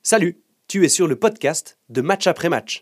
Salut, tu es sur le podcast de Match après match.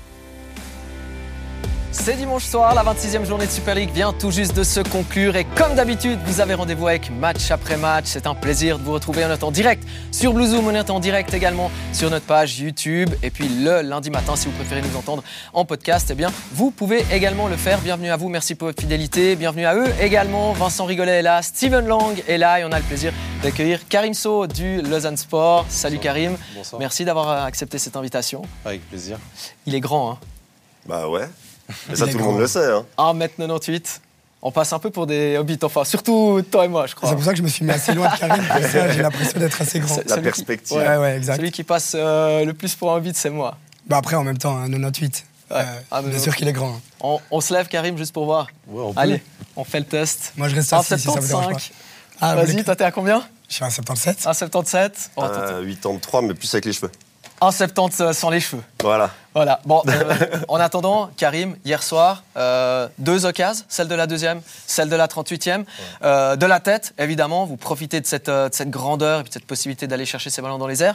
C'est dimanche soir, la 26e journée de Super League vient tout juste de se conclure et comme d'habitude, vous avez rendez-vous avec Match après match. C'est un plaisir de vous retrouver en temps direct sur Bluezoom, on est en direct également sur notre page YouTube et puis le lundi matin, si vous préférez nous entendre en podcast, eh bien, vous pouvez également le faire. Bienvenue à vous, merci pour votre fidélité. Bienvenue à eux également. Vincent Rigolet est là, Steven Lang est là et on a le plaisir d'accueillir Karim Sow du Lausanne Sport. Salut Bonsoir. Karim. Bonsoir. Merci d'avoir accepté cette invitation. Avec plaisir. Il est grand, hein. Bah ouais, mais ça tout le monde le sait. Hein. 1m98. On passe un peu pour des hobbits, enfin, surtout toi et moi, je crois. C'est pour ça que je me suis mis assez loin de Karim, comme ça j'ai l'impression d'être assez grand. C'est- La celui perspective. Ouais, exact. Celui qui passe le plus pour un hobbit, c'est moi. Bah après, en même temps, un 98. Ouais. Ah, mais bien non. sûr qu'il est grand. On se lève, Karim, juste pour voir. Ouais, on peut. Allez, on fait le test. Moi, je reste assis si ça vous dérange pas. 1,75. Ah, Vas-y, vous toi, t'es à combien? Je suis à 77. 1,77. Oh, attends. 83, mais plus avec les cheveux. 1,70 sans les cheveux. Voilà. Voilà. Bon, en attendant, Karim, hier soir, 2 occasions, celle de la deuxième, celle de la 38e. De la tête, évidemment, vous profitez de cette grandeur et puis de cette possibilité d'aller chercher ces ballons dans les airs.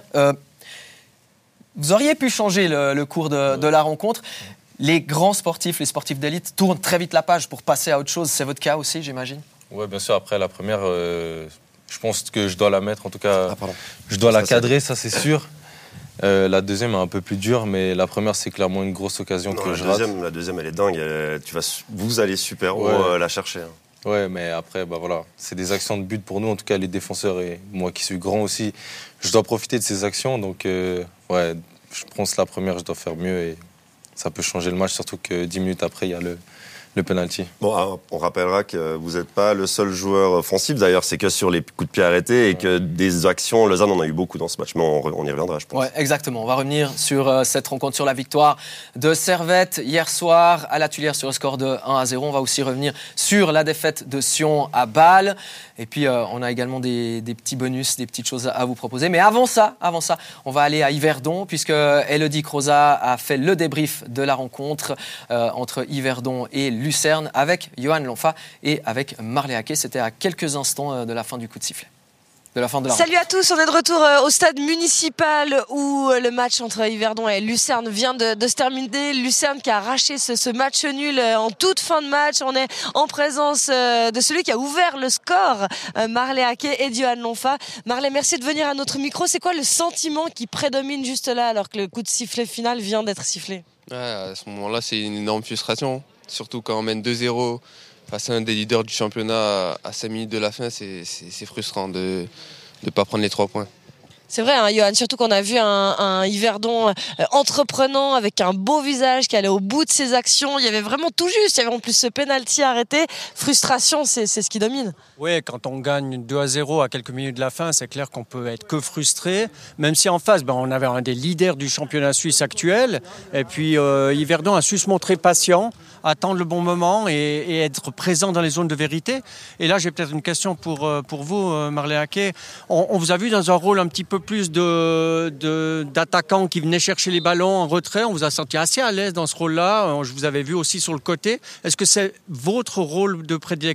Vous auriez pu changer le cours de la rencontre. Les grands sportifs, les sportifs d'élite, tournent très vite la page pour passer à autre chose. C'est votre cas aussi, j'imagine? Ouais, bien sûr. Après la première, je pense que je dois la mettre. En tout cas, Ah, pardon. je dois la Ça, c'est- cadrer, ça c'est sûr. La deuxième est un peu plus dure, mais la première c'est clairement une grosse occasion Non, que la je rate. deuxième, elle est dingue. Vous allez super haut Ouais. la chercher. Hein. Ouais, mais après, bah voilà, c'est des actions de but pour nous, en tout cas les défenseurs et moi qui suis grand aussi. Je dois profiter de ces actions, donc ouais, je pense la première, je dois faire mieux et ça peut changer le match, surtout que 10 minutes après, il y a le penalty. Bon, alors, on rappellera que vous n'êtes pas le seul joueur offensif. D'ailleurs, c'est que sur les coups de pied arrêtés et que des actions, Lausanne en a eu beaucoup dans ce match. Mais on y reviendra, je pense. Ouais, exactement. On va revenir sur cette rencontre, sur la victoire de Servette hier soir à la Tuilière sur le score de 1-0. On va aussi revenir sur la défaite de Sion à Bâle. Et puis, on a également des petits bonus, des petites choses à vous proposer. Mais avant ça, on va aller à Yverdon, puisque Elodie Croza a fait le débrief de la rencontre entre Yverdon et Lucerne avec Johan Lonfa et avec Marley Haquet. C'était à quelques instants de la fin du coup de sifflet. De la fin de la Salut à tous, on est de retour au stade municipal où le match entre Yverdon et Lucerne vient de se terminer. Lucerne qui a arraché ce match nul en toute fin de match. On est en présence de celui qui a ouvert le score, Marley Haquet et Johan Lonfa. Marley, merci de venir à notre micro. C'est quoi le sentiment qui prédomine juste là alors que le coup de sifflet final vient d'être sifflé? Ouais, à ce moment-là, c'est une énorme frustration. Surtout quand on mène 2-0 face à un des leaders du championnat à 5 minutes de la fin, c'est frustrant de ne pas prendre les 3 points. C'est vrai, hein, Johan, surtout qu'on a vu un Yverdon entreprenant avec un beau visage qui allait au bout de ses actions. Il y avait vraiment tout juste. Il y avait en plus ce penalty arrêté. Frustration, c'est ce qui domine. Oui, quand on gagne 2-0 à quelques minutes de la fin, c'est clair qu'on peut être que frustré. Même si en face, on avait un des leaders du championnat suisse actuel. Et puis Yverdon a su se montrer patient, attendre le bon moment et être présent dans les zones de vérité. Et là, j'ai peut-être une question pour vous, Marley Haquet. On vous a vu dans un rôle un petit peu plus d'attaquant qui venait chercher les ballons en retrait. On vous a senti assez à l'aise dans ce rôle-là. Je vous avais vu aussi sur le côté. Est-ce que c'est votre rôle de prédilection ?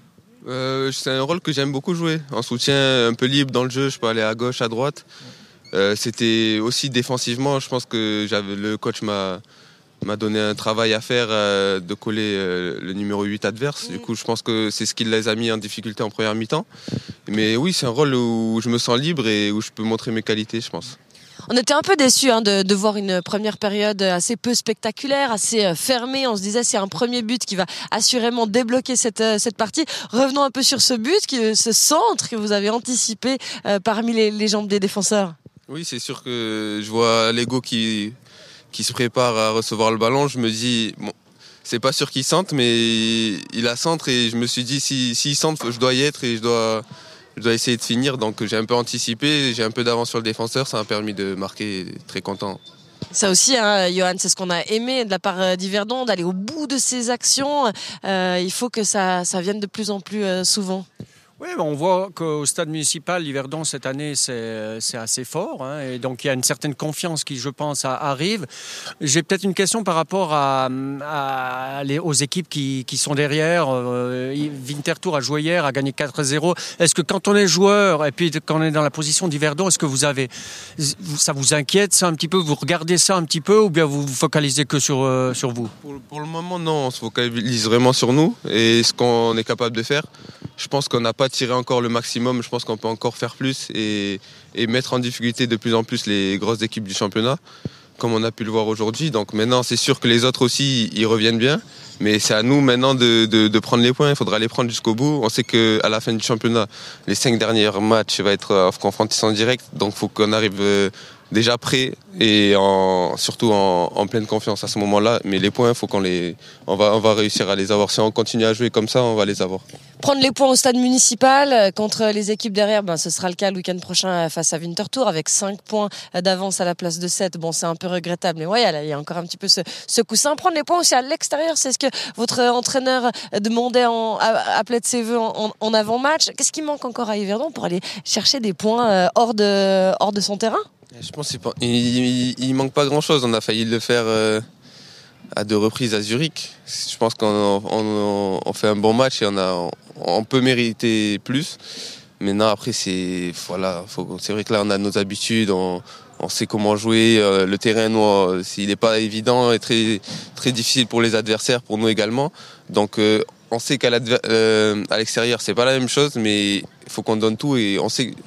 C'est un rôle que j'aime beaucoup jouer. En soutien un peu libre dans le jeu, je peux aller à gauche, à droite. C'était aussi défensivement, je pense que le coach m'a donné un travail à faire de coller le numéro 8 adverse. Du coup, je pense que c'est ce qui les a mis en difficulté en première mi-temps. Mais oui, c'est un rôle où je me sens libre et où je peux montrer mes qualités, je pense. On était un peu déçus de voir une première période assez peu spectaculaire, assez fermée. On se disait c'est un premier but qui va assurément débloquer cette partie. Revenons un peu sur ce but, ce centre que vous avez anticipé parmi les jambes des défenseurs. Oui, c'est sûr que je vois Lego qui se prépare à recevoir le ballon. Je me dis, bon, c'est pas sûr qu'il centre, mais il a centre et je me suis dit, s'il centre, je dois y être et je dois essayer de finir. Donc j'ai un peu anticipé, j'ai un peu d'avance sur le défenseur, ça m'a permis de marquer, très content. Ça aussi, hein, Johan, c'est ce qu'on a aimé de la part d'Yverdon, d'aller au bout de ses actions. Il faut que ça vienne de plus en plus souvent. Oui, on voit qu'au stade municipal, l'Yverdon, cette année, c'est assez fort. Hein, et donc, il y a une certaine confiance qui, je pense, arrive. J'ai peut-être une question par rapport aux équipes qui sont derrière. Winterthur a joué hier, a gagné 4-0. Est-ce que quand on est joueur et puis quand on est dans la position d'Yverdon, est-ce que ça vous inquiète ça un petit peu? Vous regardez ça un petit peu ou bien vous vous focalisez que sur vous? Pour le moment, non. On se focalise vraiment sur nous et ce qu'on est capable de faire. Je pense qu'on n'a pas tiré encore le maximum. Je pense qu'on peut encore faire plus et mettre en difficulté de plus en plus les grosses équipes du championnat, comme on a pu le voir aujourd'hui. Donc maintenant, c'est sûr que les autres aussi, ils reviennent bien. Mais c'est à nous maintenant de prendre les points. Il faudra les prendre jusqu'au bout. On sait qu'à la fin du championnat, les 5 derniers matchs vont être confrontés en direct. Donc il faut qu'on arrive déjà prêt et surtout en pleine confiance à ce moment-là. Mais les points, on va réussir à les avoir. Si on continue à jouer comme ça, on va les avoir. Prendre les points au stade municipal contre les équipes derrière, ce sera le cas le week-end prochain face à Winterthur avec 5 points d'avance à la place de 7. Bon, c'est un peu regrettable, mais ouais, il y a encore un petit peu ce coussin. Prendre les points aussi à l'extérieur, c'est ce que votre entraîneur demandait, appelait de ses voeux en avant-match. Qu'est-ce qui manque encore à Yverdon pour aller chercher des points hors de son terrain? Je pense qu'il manque pas grand-chose. On a failli le faire à 2 reprises à Zurich. Je pense qu'on fait un bon match et on peut mériter plus. Maintenant, après, c'est vrai que là, on a nos habitudes, on sait comment jouer. Le terrain, nous, il n'est pas évident et très, très difficile pour les adversaires, pour nous également. Donc, on sait qu'à l'extérieur, c'est pas la même chose, mais il faut qu'on donne tout et on sait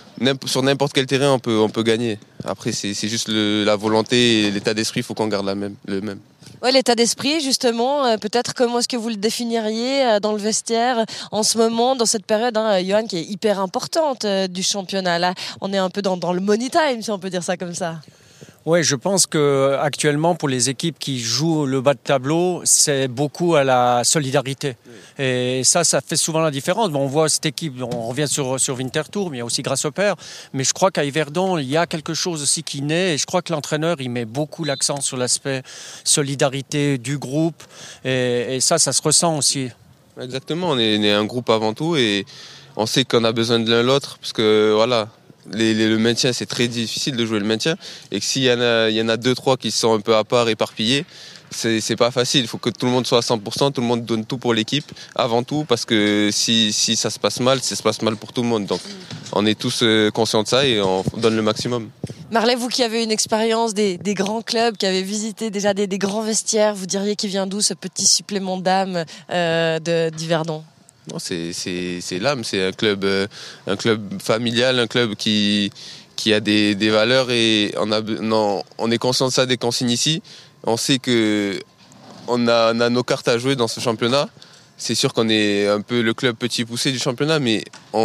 sur n'importe quel terrain, on peut gagner. Après, c'est juste la volonté et l'état d'esprit, il faut qu'on garde le même. Ouais, l'état d'esprit, justement, peut-être comment est-ce que vous le définiriez dans le vestiaire en ce moment, dans cette période, Johan, qui est hyper importante du championnat. Là, on est un peu dans le money time, si on peut dire ça comme ça. Oui, je pense qu'actuellement, pour les équipes qui jouent le bas de tableau, c'est beaucoup à la solidarité. Et ça fait souvent la différence. On voit cette équipe, on revient sur Winterthur, mais il y a aussi Grasshopper. Mais je crois qu'à Yverdon, il y a quelque chose aussi qui naît. Et je crois que l'entraîneur, il met beaucoup l'accent sur l'aspect solidarité du groupe. Et ça se ressent aussi. Exactement, on est un groupe avant tout et on sait qu'on a besoin de l'un l'autre. Parce que voilà... Le maintien, c'est très difficile de jouer le maintien. Et que s'il y en a 2-3 qui sont un peu à part, éparpillés, c'est pas facile. Il faut que tout le monde soit à 100%, tout le monde donne tout pour l'équipe, avant tout, parce que si ça se passe mal, ça se passe mal pour tout le monde. Donc on est tous conscients de ça et on donne le maximum. Marley, vous qui avez une expérience des grands clubs, qui avez visité déjà des grands vestiaires, vous diriez qu'il vient d'où ce petit supplément d'âme d'Yverdon ? Non, c'est l'âme, c'est un club familial, un club qui a des valeurs et on est conscient de ça dès qu'on signe ici. On sait qu'on a nos cartes à jouer dans ce championnat. C'est sûr qu'on est un peu le club petit poussé du championnat, mais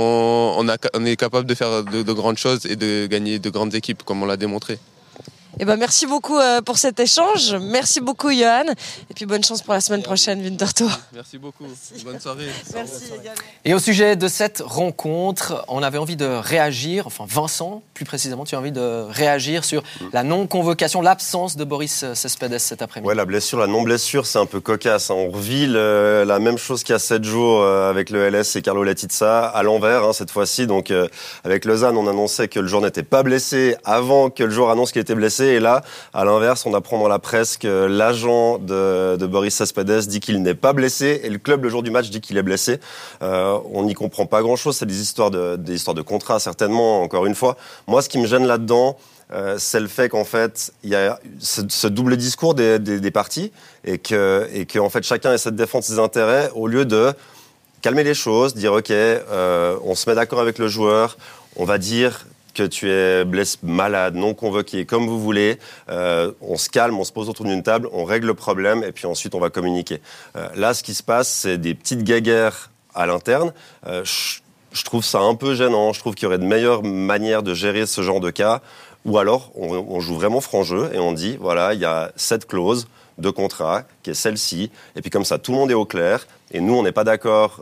on est capable de faire de grandes choses et de gagner de grandes équipes, comme on l'a démontré. Merci beaucoup pour cet échange. Merci beaucoup, Johan. Et puis bonne chance pour la semaine prochaine, Winterthur. Merci beaucoup. Merci. Bonne soirée. Merci également. Et au sujet de cette rencontre, on avait envie de réagir, enfin Vincent, plus précisément, tu as envie de réagir sur la non-convocation, l'absence de Boris Cespedes cet après-midi. Ouais, la non-blessure, c'est un peu cocasse. On revit la même chose qu'il y a 7 jours avec le LS et Carlo Letizza à l'envers cette fois-ci. Donc avec Lausanne, on annonçait que le joueur n'était pas blessé avant que le joueur annonce qu'il était blessé. Et là, à l'inverse, on apprend dans la presse que l'agent de Boris Cespedes dit qu'il n'est pas blessé et le club, le jour du match, dit qu'il est blessé. On n'y comprend pas grand-chose. C'est des histoires de contrat, certainement, encore une fois. Moi, ce qui me gêne là-dedans, c'est le fait qu'en fait, il y a ce double discours des partis et que en fait, chacun essaie de défendre ses intérêts au lieu de calmer les choses, dire OK, on se met d'accord avec le joueur, on va dire que tu es blessé, malade, non convoqué, comme vous voulez, on se calme, on se pose autour d'une table, on règle le problème et puis ensuite on va communiquer. Là, ce qui se passe, c'est des petites guéguerres à l'interne. Je trouve ça un peu gênant. Je trouve qu'il y aurait de meilleures manières de gérer ce genre de cas. Ou alors, on joue vraiment franc jeu et on dit, voilà, il y a cette clause de contrat qui est celle-ci. Et puis comme ça, tout le monde est au clair. Et nous, on n'est pas d'accord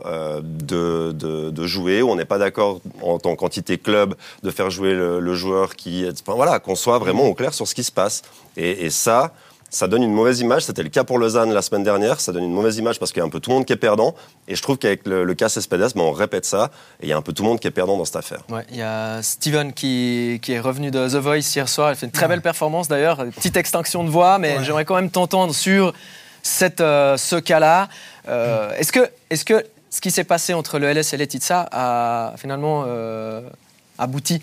de jouer, ou on n'est pas d'accord en tant qu'entité club de faire jouer le joueur qu'on soit vraiment au clair sur ce qui se passe. Et ça, ça donne une mauvaise image. C'était le cas pour Lausanne la semaine dernière. Ça donne une mauvaise image parce qu'il y a un peu tout le monde qui est perdant. Et je trouve qu'avec le cas Cespedes, on répète ça. Et il y a un peu tout le monde qui est perdant dans cette affaire. Ouais, il y a Steven qui est revenu de The Voice hier soir. Elle fait une très belle performance d'ailleurs. Petite extinction de voix, mais j'aimerais quand même t'entendre sur ce cas-là. Est-ce que ce qui s'est passé entre le LS et Letizia a finalement abouti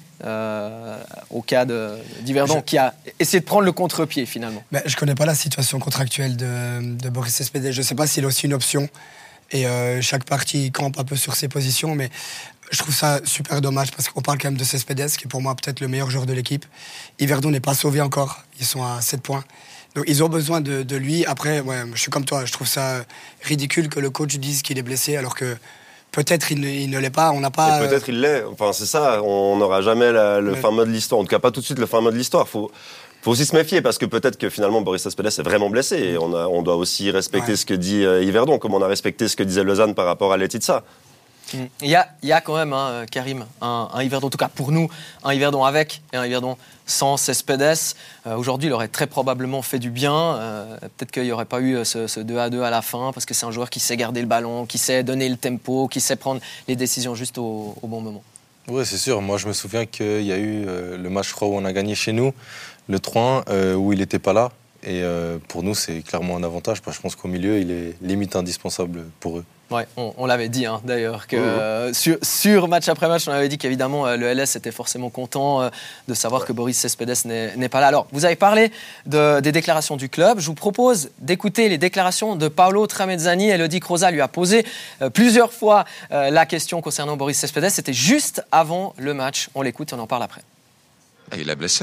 au cas d'Yverdon qui a essayé de prendre le contre-pied finalement? Je ne connais pas la situation contractuelle de Boris Cespedes. Je ne sais pas s'il a aussi une option. Et chaque partie campe un peu sur ses positions. Mais je trouve ça super dommage parce qu'on parle quand même de Cespedes, qui est pour moi peut-être le meilleur joueur de l'équipe. Yverdon n'est pas sauvé encore. Ils sont à 7 points. Donc ils ont besoin de lui. Après, je suis comme toi. Je trouve ça ridicule que le coach dise qu'il est blessé alors que peut-être il ne l'est pas. On n'a pas. Et peut-être il l'est. Enfin, c'est ça. On n'aura jamais le fin mot de l'histoire. En tout cas, pas tout de suite le fin mot de l'histoire. Faut aussi se méfier parce que peut-être que finalement Boris Cespedes est vraiment blessé. Et on doit aussi respecter ce que dit Yverdon, comme on a respecté ce que disait Lausanne par rapport à Letizia. Il y a quand même, Karim, un Yverdon, en tout cas pour nous, un Yverdon avec et un Yverdon sans Cespedes. Aujourd'hui, il aurait très probablement fait du bien. Peut-être qu'il n'y aurait pas eu ce 2-2 à la fin, parce que c'est un joueur qui sait garder le ballon, qui sait donner le tempo, qui sait prendre les décisions juste au bon moment. Oui, c'est sûr. Moi, je me souviens qu'il y a eu le match, je crois, où on a gagné chez nous, le 3-1, où il n'était pas là. Et pour nous, c'est clairement un avantage, parce que je pense qu'au milieu, il est limite indispensable pour eux. Ouais, on l'avait dit d'ailleurs que sur match après match, on avait dit qu'évidemment le LS était forcément content de savoir que Boris Cespedes n'est pas là. Alors, vous avez parlé des déclarations du club. Je vous propose d'écouter les déclarations de Paolo Tramezzani. Elodie Croza lui a posé plusieurs fois la question concernant Boris Cespedes. C'était juste avant le match. On l'écoute et on en parle après. Il est blessé.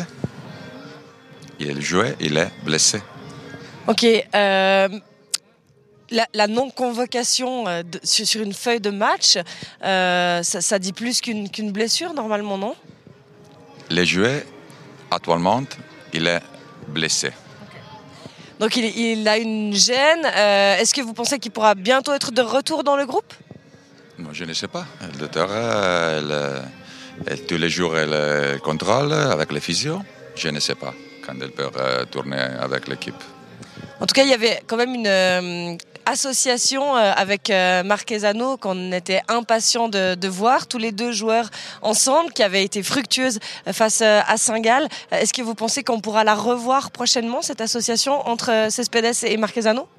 Il jouait, il est blessé. Ok. La non-convocation sur une feuille de match, ça dit plus qu'une blessure, normalement, non? Les joueurs, actuellement, il est blessé. Donc il a une gêne. Est-ce que vous pensez qu'il pourra bientôt être de retour dans le groupe? Non, je ne sais pas. Le docteur, tous les jours, elle contrôle avec les physios. Je ne sais pas quand elle peut tourner avec l'équipe. En tout cas, il y avait quand même une association avec Marquezano qu'on était impatient de voir, tous les deux joueurs ensemble, qui avait été fructueuse face à Saint-Gall. Est-ce que vous pensez qu'on pourra la revoir prochainement, cette association entre Cespedes et Marquezano?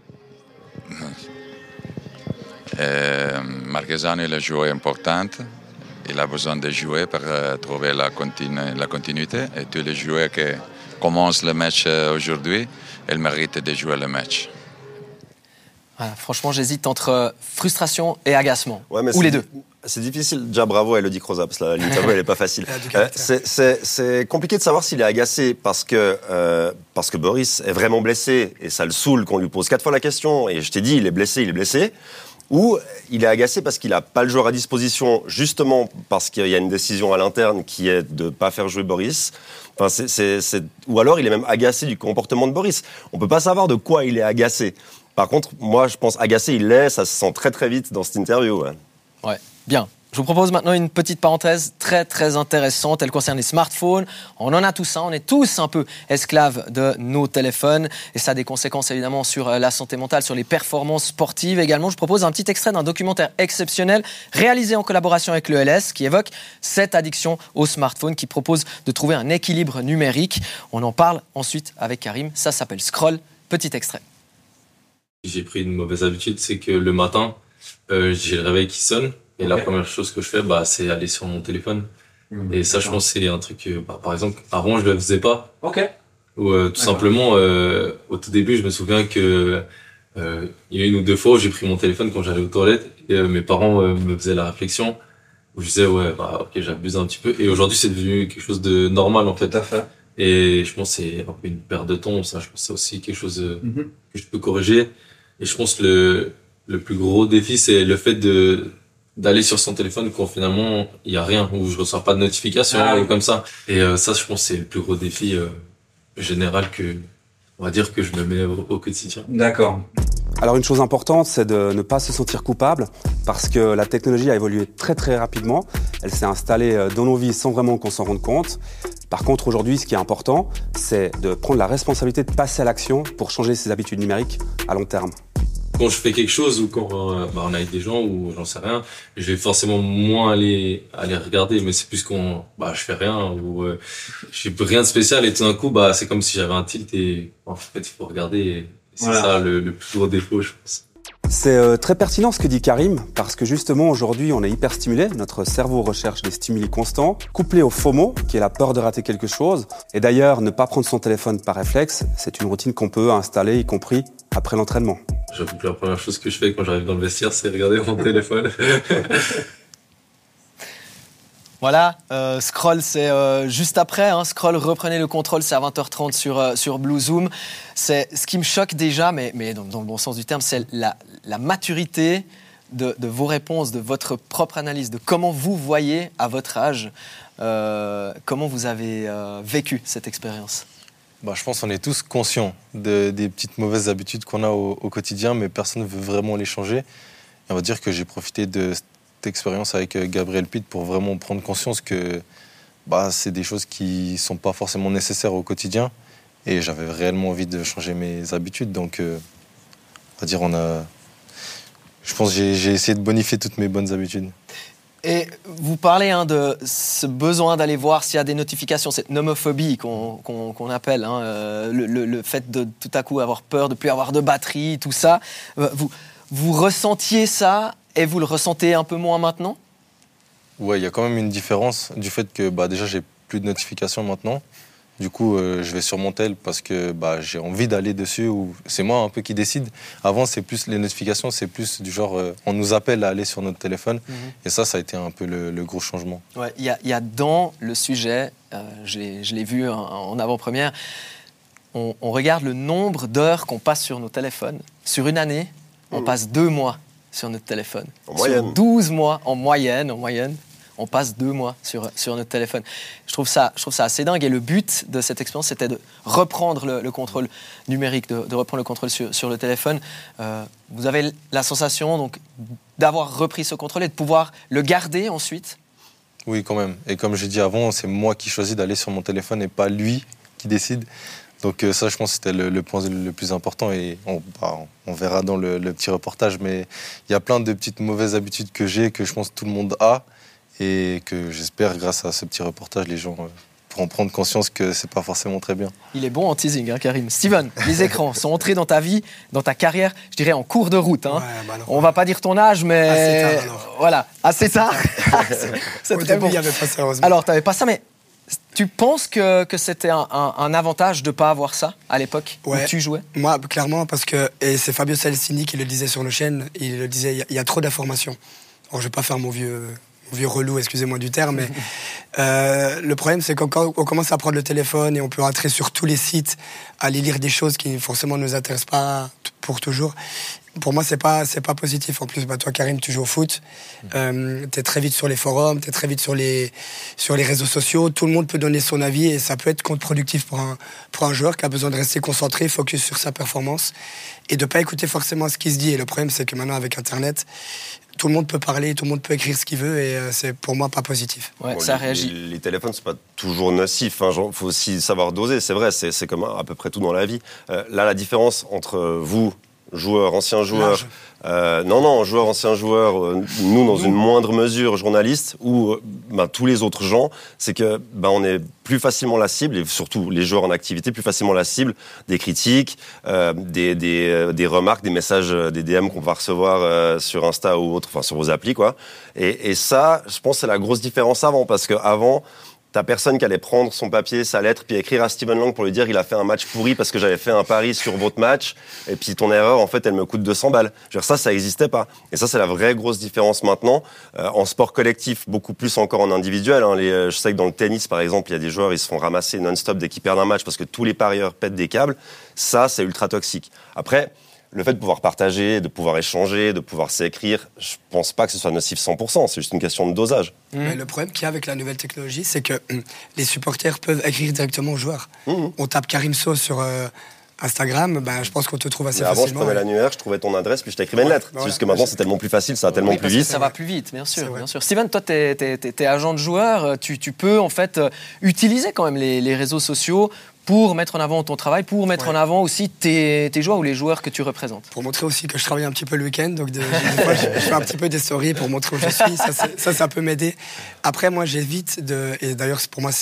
Marquezano est un joueur important. Il a besoin de jouer pour trouver la continuité. Et tous les joueurs qui commencent le match aujourd'hui, ils méritent de jouer le match. Voilà, franchement, j'hésite entre frustration et agacement. Ouais, ou les deux. C'est difficile. Déjà, bravo à Elodie Croza, parce que l'interview, elle n'est pas facile. C'est compliqué de savoir s'il est agacé parce que Boris est vraiment blessé et ça le saoule qu'on lui pose 4 fois la question. Et je t'ai dit, il est blessé. Ou il est agacé parce qu'il n'a pas le joueur à disposition, justement parce qu'il y a une décision à l'interne qui est de ne pas faire jouer Boris. Enfin, ou alors il est même agacé du comportement de Boris. On ne peut pas savoir de quoi il est agacé. Par contre, moi, je pense agacé, il l'est. Ça se sent très, très vite dans cette interview. Ouais, bien. Je vous propose maintenant une petite parenthèse très, très intéressante. Elle concerne les smartphones. On en a tous un. On est tous un peu esclaves de nos téléphones. Et ça a des conséquences, évidemment, sur la santé mentale, sur les performances sportives également. Je propose un petit extrait d'un documentaire exceptionnel réalisé en collaboration avec le LS qui évoque cette addiction au smartphone, qui propose de trouver un équilibre numérique. On en parle ensuite avec Karim. Ça s'appelle Scroll. Petit extrait. J'ai pris une mauvaise habitude, c'est que le matin, j'ai le réveil qui sonne. Et la première chose que je fais, c'est aller sur mon téléphone. Et ça, je pense, c'est un truc, par exemple, avant, je le faisais pas. Ou tout simplement, au tout début, je me souviens que il y a une ou deux fois où j'ai pris mon téléphone quand j'allais aux toilettes. Et mes parents me faisaient la réflexion où je disais, ok, j'abuse un petit peu. Et aujourd'hui, c'est devenu quelque chose de normal, en fait. Et je pense que c'est un peu une perte de temps. Ça, je pense que c'est aussi quelque chose que je peux corriger. Et je pense que le plus gros défi, c'est le fait d'aller sur son téléphone quand finalement il y a rien, où je reçois pas de notification ou comme ça. Et ça, je pense, c'est le plus gros défi général on va dire que je me mets au quotidien. D'accord. Alors une chose importante, c'est de ne pas se sentir coupable parce que la technologie a évolué très très rapidement. Elle s'est installée dans nos vies sans vraiment qu'on s'en rende compte. Par contre, aujourd'hui, ce qui est important, c'est de prendre la responsabilité de passer à l'action pour changer ses habitudes numériques à long terme. Quand je fais quelque chose ou quand on est avec des gens ou j'en sais rien, je vais forcément moins aller regarder, mais c'est plus quand je fais rien ou je fais rien de spécial et tout d'un coup c'est comme si j'avais un tilt et en fait il faut regarder et c'est ça le plus gros défaut, je pense. C'est très pertinent ce que dit Karim, parce que justement aujourd'hui on est hyper stimulé, notre cerveau recherche des stimuli constants, couplés au FOMO, qui est la peur de rater quelque chose. Et d'ailleurs, ne pas prendre son téléphone par réflexe, c'est une routine qu'on peut installer, y compris après l'entraînement. J'avoue que la première chose que je fais quand j'arrive dans le vestiaire, c'est regarder mon téléphone. Voilà, Scroll, c'est juste après. Scroll, reprenez le contrôle, c'est à 20h30 sur Blue Zoom. C'est ce qui me choque déjà, mais dans le bon sens du terme, c'est la maturité de vos réponses, de votre propre analyse, de comment vous voyez à votre âge, comment vous avez vécu cette expérience. Je pense qu'on est tous conscients des petites mauvaises habitudes qu'on a au quotidien, mais personne ne veut vraiment les changer. Et on va dire que j'ai profité de cette expérience avec Gabriel Pitt pour vraiment prendre conscience que c'est des choses qui sont pas forcément nécessaires au quotidien et j'avais réellement envie de changer mes habitudes, donc on va dire je pense que j'ai essayé de bonifier toutes mes bonnes habitudes. Et vous parlez de ce besoin d'aller voir s'il y a des notifications, cette nomophobie qu'on appelle, le fait de tout à coup avoir peur de plus avoir de batterie, tout ça. Vous ressentiez ça et vous le ressentez un peu moins maintenant ? Ouais, il y a quand même une différence du fait que déjà j'ai plus de notifications maintenant. Du coup, je vais sur mon tel parce que j'ai envie d'aller dessus ou c'est moi un peu qui décide. Avant, c'est plus les notifications, c'est plus du genre on nous appelle à aller sur notre téléphone. Et ça a été un peu le gros changement. Ouais, il y a dans le sujet, je l'ai vu en avant-première, on regarde le nombre d'heures qu'on passe sur nos téléphones. Sur une année, on passe 2 mois sur notre téléphone. En moyenne. Sur 12 mois, en moyenne, on passe 2 mois sur notre téléphone. Je trouve ça assez dingue. Et le but de cette expérience, c'était de reprendre le contrôle numérique, de reprendre le contrôle sur le téléphone. Vous avez la sensation donc, d'avoir repris ce contrôle et de pouvoir le garder ensuite ? Oui, quand même. Et comme j'ai dit avant, c'est moi qui choisis d'aller sur mon téléphone et pas lui qui décide. Donc ça, je pense que c'était le point le plus important. Et on verra dans le petit reportage. Mais il y a plein de petites mauvaises habitudes que j'ai, que je pense que tout le monde a. Et que j'espère, grâce à ce petit reportage, les gens pourront prendre conscience que c'est pas forcément très bien. Il est bon en teasing, Karim. Steven, les écrans sont entrés dans ta vie, dans ta carrière, je dirais en cours de route. Ouais, on va pas dire ton âge, mais assez tard, alors. Voilà, assez tard. C'est Au très début, bon. il n'y avait pas ça, heureusement. Alors, t'avais pas ça, mais tu penses que c'était un avantage de pas avoir ça à l'époque où tu jouais ? Moi, clairement, parce que et c'est Fabio Salcini qui le disait sur nos chaînes. Il le disait, il y a trop d'informations. Alors, je vais pas faire mon vieux relou, excusez-moi du terme, mais le problème, c'est quand on commence à prendre le téléphone et on peut rentrer sur tous les sites, aller lire des choses qui forcément ne nous intéressent pas pour toujours. Pour moi, c'est pas positif. En plus, toi, Karim, tu joues au foot. T'es très vite sur les forums, t'es très vite sur les réseaux sociaux. Tout le monde peut donner son avis et ça peut être contre-productif pour un joueur qui a besoin de rester concentré, focus sur sa performance et de pas écouter forcément ce qui se dit. Et le problème, c'est que maintenant, avec Internet, tout le monde peut parler, tout le monde peut écrire ce qu'il veut et c'est pour moi pas positif. Ouais, ça réagit. Les téléphones, c'est pas toujours nocif. Il faut aussi savoir doser. C'est vrai, c'est comme à peu près tout dans la vie. Là, la différence entre vous, joueurs, anciens joueurs, joueurs, anciens joueurs, nous dans une moindre mesure, journalistes, ou tous les autres gens, c'est que on est plus facilement la cible, et surtout les joueurs en activité, plus facilement la cible des critiques, des remarques, des messages, des DM qu'on va recevoir sur Insta ou autre, enfin sur vos applis, quoi. Et ça, je pense, c'est la grosse différence avant, parce que avant, t'as personne qui allait prendre son papier, sa lettre, puis écrire à Steven Lang pour lui dire il a fait un match pourri parce que j'avais fait un pari sur votre match, et puis ton erreur, en fait, elle me coûte 200 balles. Je veux dire, ça n'existait pas. Et ça, c'est la vraie grosse différence maintenant. En sport collectif, beaucoup plus encore en individuel. Je sais que dans le tennis, par exemple, il y a des joueurs, ils se font ramasser non-stop dès qu'ils perdent un match parce que tous les parieurs pètent des câbles. Ça, c'est ultra toxique. Après, le fait de pouvoir partager, de pouvoir échanger, de pouvoir s'écrire, je pense pas que ce soit nocif 100%, c'est juste une question de dosage. Mais le problème qu'il y a avec la nouvelle technologie, c'est que les supporters peuvent écrire directement aux joueurs. On tape Karim So Instagram, je pense qu'on te trouve assez Mais avant, facilement. je prenais l'annuaire, je trouvais ton adresse, puis je t'écrivais une lettre. C'est juste que maintenant, c'est tellement plus facile, ça va tellement plus vite. Ça va plus vite, bien sûr. Steven, toi, t'es agent de joueur, tu peux en fait utiliser quand même les réseaux sociaux pour mettre en avant ton travail, pour mettre en avant aussi tes joueurs ou les joueurs que tu représentes. Pour montrer aussi que je travaille un petit peu le week-end, donc des fois, je fais un petit peu des stories pour montrer où je suis, ça peut m'aider. Après, moi, j'évite et d'ailleurs, pour moi,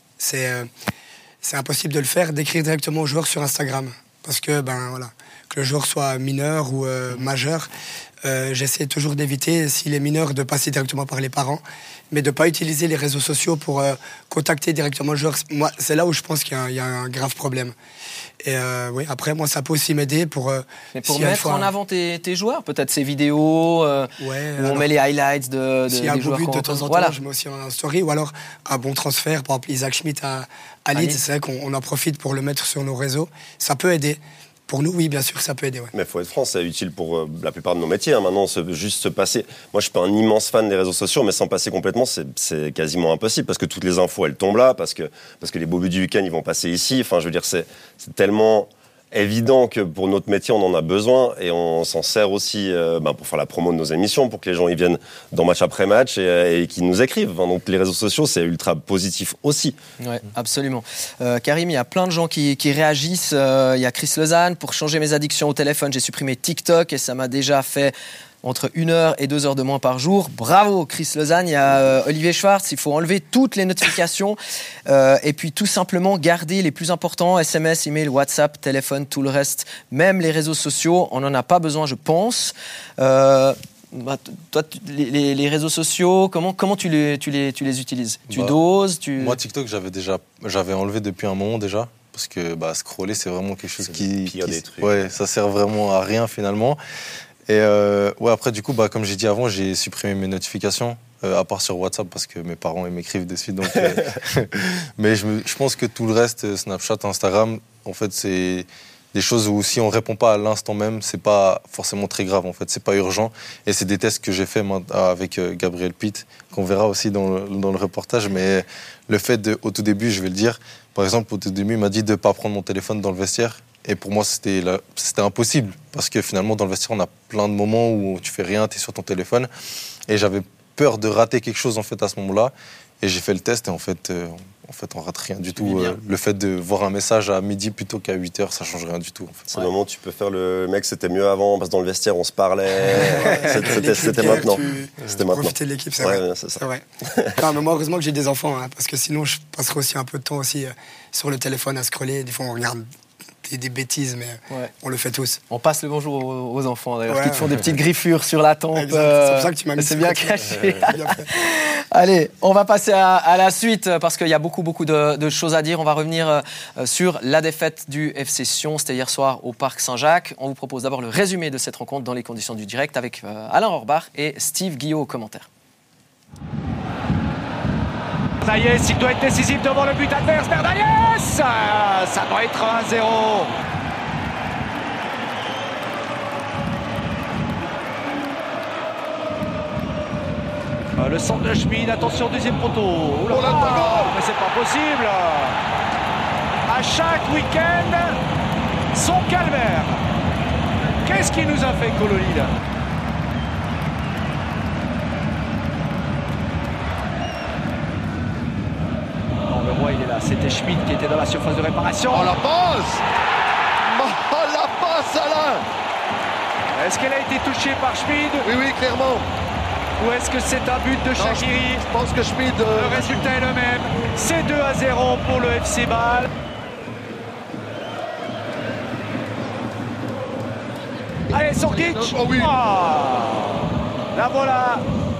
c'est impossible de le faire, d'écrire directement aux joueurs sur Instagram. Parce que, que le joueur soit mineur ou majeur, j'essaie toujours d'éviter, s'il est mineur, de passer directement par les parents, mais de ne pas utiliser les réseaux sociaux pour contacter directement le joueur. Moi, c'est là où je pense qu'il y a un grave problème. Et après, moi, ça peut aussi m'aider pour... Mais pour mettre en avant tes joueurs, peut-être ces vidéos où on met les highlights de s'il y a un des joueurs beau but de temps en temps, je mets aussi un story, ou alors un bon transfert, par exemple Isaac Schmitt à Leeds, c'est vrai qu'on en profite pour le mettre sur nos réseaux. Ça peut aider. Pour nous, oui, bien sûr, ça peut aider. Ouais. Mais il faut être franc, c'est utile pour la plupart de nos métiers. Maintenant, juste se passer... Moi, je suis pas un immense fan des réseaux sociaux, mais s'en passer complètement, c'est quasiment impossible, parce que toutes les infos, elles tombent là, parce que les beaux buts du week-end, ils vont passer ici. Enfin, je veux dire, c'est tellement évident que pour notre métier, on en a besoin, et on s'en sert aussi pour faire la promo de nos émissions, pour que les gens ils viennent dans match après match et qu'ils nous écrivent. Enfin, donc les réseaux sociaux, c'est ultra positif aussi. Oui, absolument. Karim, il y a plein de gens qui réagissent. Il y a Chris Lausanne, pour changer mes addictions au téléphone, j'ai supprimé TikTok et ça m'a déjà fait entre 1 heure et 2 heures de moins par jour. Bravo Chris Lausanne. Il y a Olivier Schwartz, il faut enlever toutes les notifications et puis tout simplement garder les plus importants, SMS, email, WhatsApp, téléphone, tout le reste, même les réseaux sociaux, on n'en a pas besoin, je pense. Toi, les réseaux sociaux, comment tu les utilises? Tu doses Moi, TikTok, j'avais enlevé depuis un moment déjà, parce que scroller, c'est vraiment quelque chose qui des trucs. Ouais, ça sert vraiment à rien finalement. Et après, du coup, comme j'ai dit avant, j'ai supprimé mes notifications, à part sur WhatsApp, parce que mes parents ils m'écrivent dessus. Donc, mais je pense que tout le reste, Snapchat, Instagram, en fait, c'est des choses où si on répond pas à l'instant même, c'est pas forcément très grave. En fait, c'est pas urgent. Et c'est des tests que j'ai fait avec Gabriel Pitt, qu'on verra aussi dans le reportage. Mais le fait au tout début, je vais le dire, par exemple, au tout début, il m'a dit de pas prendre mon téléphone dans le vestiaire. Et pour moi, c'était impossible. Parce que finalement, dans le vestiaire, on a plein de moments où tu fais rien, tu es sur ton téléphone. Et j'avais peur de rater quelque chose en fait, à ce moment-là. Et j'ai fait le test et en fait on rate rien du tout. Le fait de voir un message à midi plutôt qu'à 8h, ça change rien du tout. En fait. C'est le moment où tu peux faire le mec, c'était mieux avant, parce que dans le vestiaire, on se parlait. C'était maintenant. C'était maintenant. Profiter de l'équipe, c'est vrai. C'est ça. C'est vrai. Non, mais moi, heureusement que j'ai des enfants, parce que sinon, je passerais aussi un peu de temps aussi sur le téléphone à scroller. Des fois, on regarde des bêtises, mais on le fait tous. On passe le bonjour aux enfants, d'ailleurs, qui te font des petites griffures sur la tempe. C'est pour ça que tu m'as mis c'est bien caché. Allez, on va passer à la suite, parce qu'il y a beaucoup de choses à dire. On va revenir sur la défaite du FC Sion. C'était hier soir au Parc Saint-Jacques. On vous propose d'abord le résumé de cette rencontre dans les conditions du direct avec Alain Orbach et Steve Guillot au commentaire. Bernayes, il doit être décisif devant le but adverse. Bernayes, ça doit être 1-0. Le centre de Schmid, attention, deuxième poteau. Oh là là, mais c'est pas possible. À chaque week-end, son calvaire. Qu'est-ce qu'il nous a fait, Cololide? Le roi, il est là. C'était Schmid qui était dans la surface de réparation. Oh, la passe! Oh, la passe, Alain! Est-ce qu'elle a été touchée par Schmid? Oui, clairement. Ou est-ce que c'est un but de Shaqiri? Je pense que Schmid... Le résultat est le même. C'est 2-0 pour le FC Bâle. Allez, Sorgic. Oh oui. La voilà.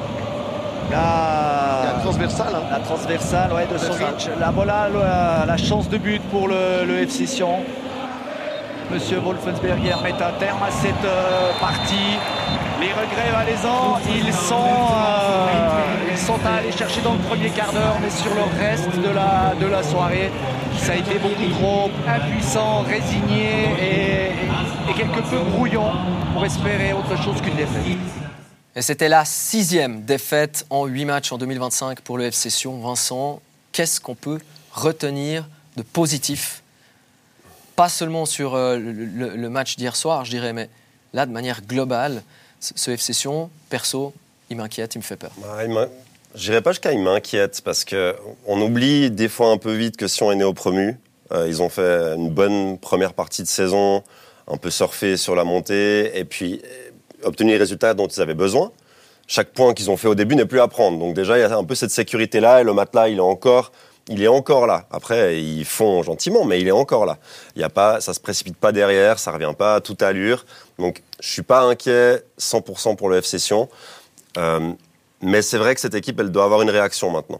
La transversale. Hein. La transversale, de Sorgic. La voilà, la chance de but pour le FC Sion. Monsieur Wolfensberger met un terme à cette partie. Les regrets valaisans, ils sont à aller chercher dans le premier quart d'heure, mais sur le reste de la soirée, ça a été beaucoup trop impuissant, résigné et quelque peu brouillon pour espérer autre chose qu'une défaite. Et c'était la 6e défaite en 8 matchs en 2025 pour le FC Sion. Vincent, qu'est-ce qu'on peut retenir de positif pas seulement sur le match d'hier soir, je dirais, mais là, de manière globale, ce FC Sion, perso, il m'inquiète, il me fait peur. Je dirais pas jusqu'à il m'inquiète, parce qu'on oublie des fois un peu vite que Sion est néo-promu. Ils ont fait une bonne première partie de saison, un peu surfé sur la montée, et puis obtenu les résultats dont ils avaient besoin. Chaque point qu'ils ont fait au début n'est plus à prendre. Donc déjà, il y a un peu cette sécurité-là, et le matelas, il est encore là. Après, ils font gentiment, mais il est encore là. Ça se précipite pas derrière, ça revient pas à toute allure. Donc, je suis pas inquiet 100% pour le FC Sion. Mais c'est vrai que cette équipe, elle doit avoir une réaction maintenant.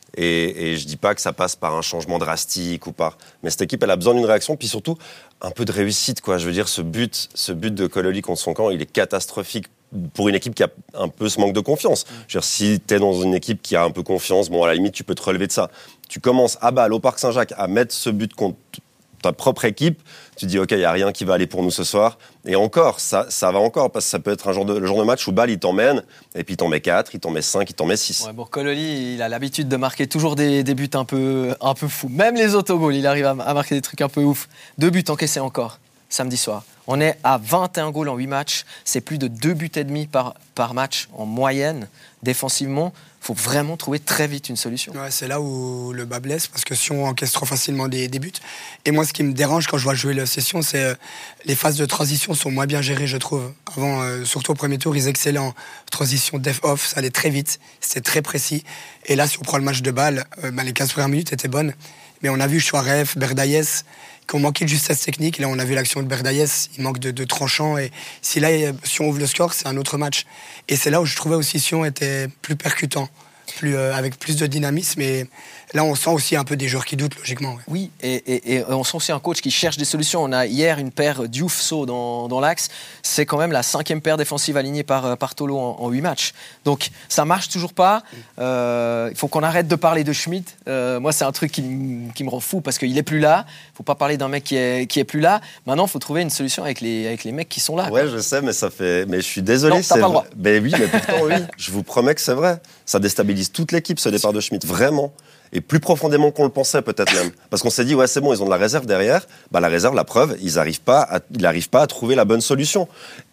Et je dis pas que ça passe par un changement drastique ou par... Mais cette équipe, elle a besoin d'une réaction, puis surtout, un peu de réussite, quoi. Je veux dire, ce but de Kololi contre son camp, il est catastrophique pour une équipe qui a un peu ce manque de confiance. Je veux dire, si t'es dans une équipe qui a un peu confiance, bon, à la limite, tu peux te relever de ça. Tu commences à Bâle, au Parc Saint-Jacques, à mettre ce but contre ta propre équipe, tu dis, OK, il n'y a rien qui va aller pour nous ce soir. Et encore, ça va encore, parce que ça peut être le genre de match où Bâle, il t'emmène, et puis il t'en met 4, il t'en met 5, il t'en met 6. Ouais, bon, Kololi, il a l'habitude de marquer toujours des buts un peu fous. Même les autogols, il arrive à marquer des trucs un peu ouf. 2 buts encaissés encore, samedi soir. On est à 21 goals en 8 matchs. C'est plus de 2 buts et demi par match en moyenne, défensivement. Il faut vraiment trouver très vite une solution. Ouais, c'est là où le bas blesse, parce que Sion encaisse trop facilement des buts. Et moi, ce qui me dérange quand je vois jouer le Sion, c'est les phases de transition sont moins bien gérées, je trouve. Avant, surtout au premier tour, ils excellaient en transition def-off, ça allait très vite, c'était très précis. Et là, si on prend le match de Bâle, les 15 premières minutes étaient bonnes. Mais on a vu Chouaref, Berdayes, qui ont manqué de justesse technique. Et là, on a vu l'action de Berdayes, il manque de tranchant. Et si on ouvre le score, c'est un autre match. Et c'est là où je trouvais aussi Sion était plus percutant, avec plus de dynamisme. Et là, on sent aussi un peu des joueurs qui doutent, logiquement. Ouais. Oui, et on sent aussi un coach qui cherche des solutions. On a hier une paire Diouf-So dans l'axe. C'est quand même la 5e paire défensive alignée par Tolo en 8 matchs. Donc, ça marche toujours pas. Il faut qu'on arrête de parler de Schmidt. Moi, c'est un truc qui me rend fou parce qu'il est plus là. Il faut pas parler d'un mec qui est plus là. Maintenant, il faut trouver une solution avec les mecs qui sont là. Ouais, je sais, mais je suis désolé. Non, t'as pas le droit. Mais oui, mais pourtant, oui. Je vous promets que c'est vrai. Ça déstabilise toute l'équipe, ce départ de Schmidt. Vraiment. Et plus profondément qu'on le pensait, peut-être même. Parce qu'on s'est dit, ouais, c'est bon, ils ont de la réserve derrière. La réserve, la preuve, ils n'arrivent pas à trouver la bonne solution.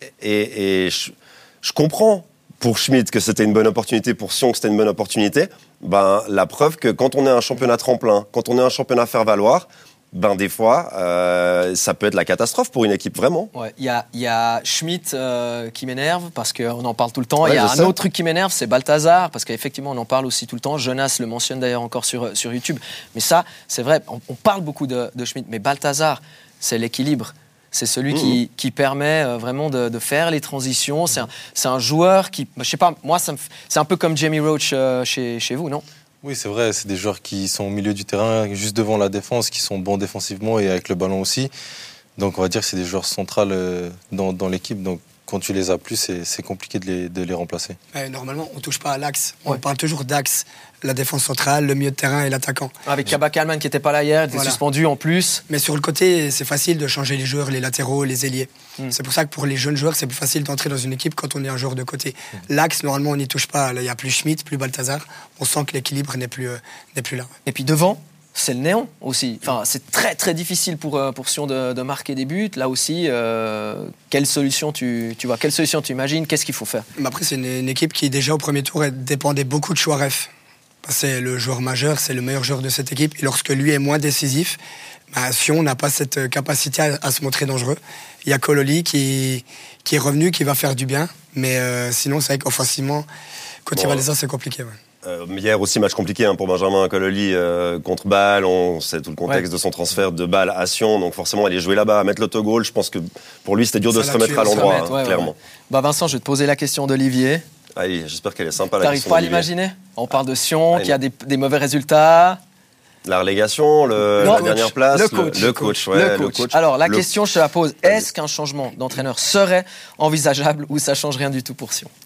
Et je comprends pour Schmidt que c'était une bonne opportunité, pour Sion que c'était une bonne opportunité. La preuve que quand on est un championnat tremplin, quand on est un championnat faire valoir, des fois, ça peut être la catastrophe pour une équipe, vraiment. Ouais, il y a Schmidt qui m'énerve, parce qu'on en parle tout le temps. Il y a un autre truc qui m'énerve, c'est Balthazar, parce qu'effectivement, on en parle aussi tout le temps. Jonas le mentionne d'ailleurs encore sur YouTube. Mais ça, c'est vrai, on parle beaucoup de Schmidt, mais Balthazar, c'est l'équilibre. C'est celui qui permet vraiment de faire les transitions. C'est un joueur qui, je sais pas, moi, c'est un peu comme Jamie Roach chez vous, non ? Oui, c'est vrai, c'est des joueurs qui sont au milieu du terrain, juste devant la défense, qui sont bons défensivement et avec le ballon aussi. Donc on va dire que c'est des joueurs centrales dans l'équipe. Donc quand tu les as plus, c'est compliqué de les remplacer. Normalement, on ne touche pas à l'axe. On parle toujours d'axe. La défense centrale, le milieu de terrain et l'attaquant. Avec Kaba Kalman qui n'était pas là hier, il était suspendu en plus. Mais sur le côté, c'est facile de changer les joueurs, les latéraux, les ailiers. C'est pour ça que pour les jeunes joueurs, c'est plus facile d'entrer dans une équipe quand on est un joueur de côté. L'axe, normalement, on n'y touche pas. Là, il n'y a plus Schmidt, plus Balthazar. On sent que l'équilibre n'est plus là. Et puis devant, c'est le néant aussi. Enfin, c'est très très difficile pour Sion de marquer des buts. Là aussi, quelle solution tu vois, quelle solution tu imagines, qu'est-ce qu'il faut faire? Après, c'est une équipe qui déjà au premier tour dépendait beaucoup de Chouaref. C'est le joueur majeur, c'est le meilleur joueur de cette équipe. Et lorsque lui est moins décisif, Sion n'a pas cette capacité à se montrer dangereux. Il y a Kololi qui est revenu, qui va faire du bien. Mais sinon, c'est vrai qu'offensivement, côté valaisan, c'est compliqué. Ouais. Hier aussi, match compliqué pour Benjamin Kololi contre Bâle. On sait tout le contexte de son transfert de Bâle à Sion. Donc forcément, aller jouer là-bas, à mettre l'autogol, je pense que pour lui, c'était dur de se remettre à l'endroit, clairement. Vincent, je vais te poser la question d'Olivier. Allez, j'espère qu'elle est sympa. T'arrives pas à l'imaginer? On parle de Sion, qui a des mauvais résultats. La relégation, la dernière place, le coach. Alors, la question, je te la pose. Est-ce qu'un changement d'entraîneur serait envisageable ou ça change rien du tout pour Sion?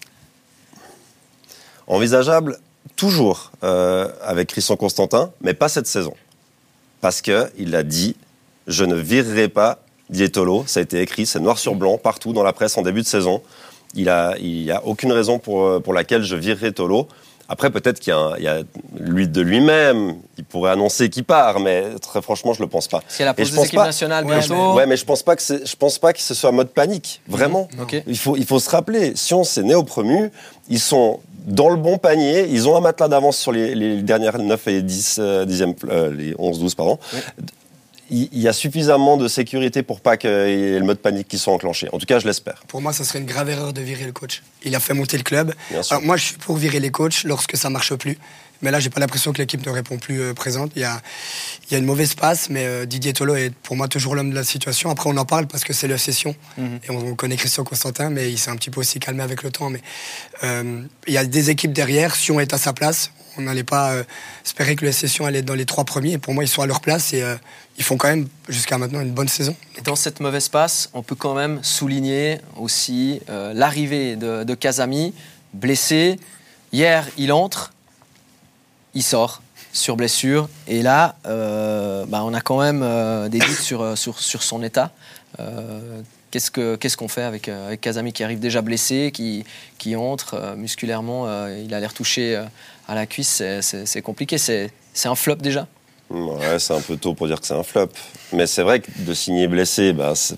Envisageable, toujours, avec Christian Constantin, mais pas cette saison. Parce qu'il a dit, je ne virerai pas Dietolo. Ça a été écrit, c'est noir sur blanc, partout dans la presse en début de saison. Il y a aucune raison pour laquelle je virerai Tolo. Après, peut-être qu'il y a lui de lui-même, il pourrait annoncer qu'il part, mais très franchement, je le pense pas. C'est la pause des équipes nationales bientôt. Ouais, mais je pense pas que ce soit en mode panique, vraiment. Okay. Il faut se rappeler, Sion, c'est néo-promu, ils sont dans le bon panier, ils ont un matelas d'avance sur les dernières 9 et 10, les 11-12, pardon. Oui. Il y a suffisamment de sécurité pour pas qu'il y ait le mode panique qui soit enclenché. En tout cas, je l'espère. Pour moi, ça serait une grave erreur de virer le coach. Il a fait monter le club. Alors, moi, je suis pour virer les coachs lorsque ça marche plus. Mais là, j'ai pas l'impression que l'équipe ne répond plus présente. Il y a une mauvaise passe, mais Didier Tolo est pour moi toujours l'homme de la situation. Après, on en parle parce que c'est le Session. Et on connaît Christian Constantin, mais il s'est un petit peu aussi calmé avec le temps. Mais il y a des équipes derrière. Sion est à sa place. On n'allait pas espérer que le Session allait être dans les 3 premiers. Et pour moi, ils sont à leur place et ils font quand même, jusqu'à maintenant, une bonne saison. Dans cette mauvaise passe, on peut quand même souligner aussi l'arrivée de Casami, blessé. Hier, il entre, il sort sur blessure. Et là, on a quand même des doutes sur son état. Qu'est-ce qu'on fait avec Casami qui arrive déjà blessé, qui entre musculairement, il a l'air touché à la cuisse, c'est compliqué. C'est un flop déjà? Ouais, c'est un peu tôt pour dire que c'est un flop. Mais c'est vrai que de signer blessé,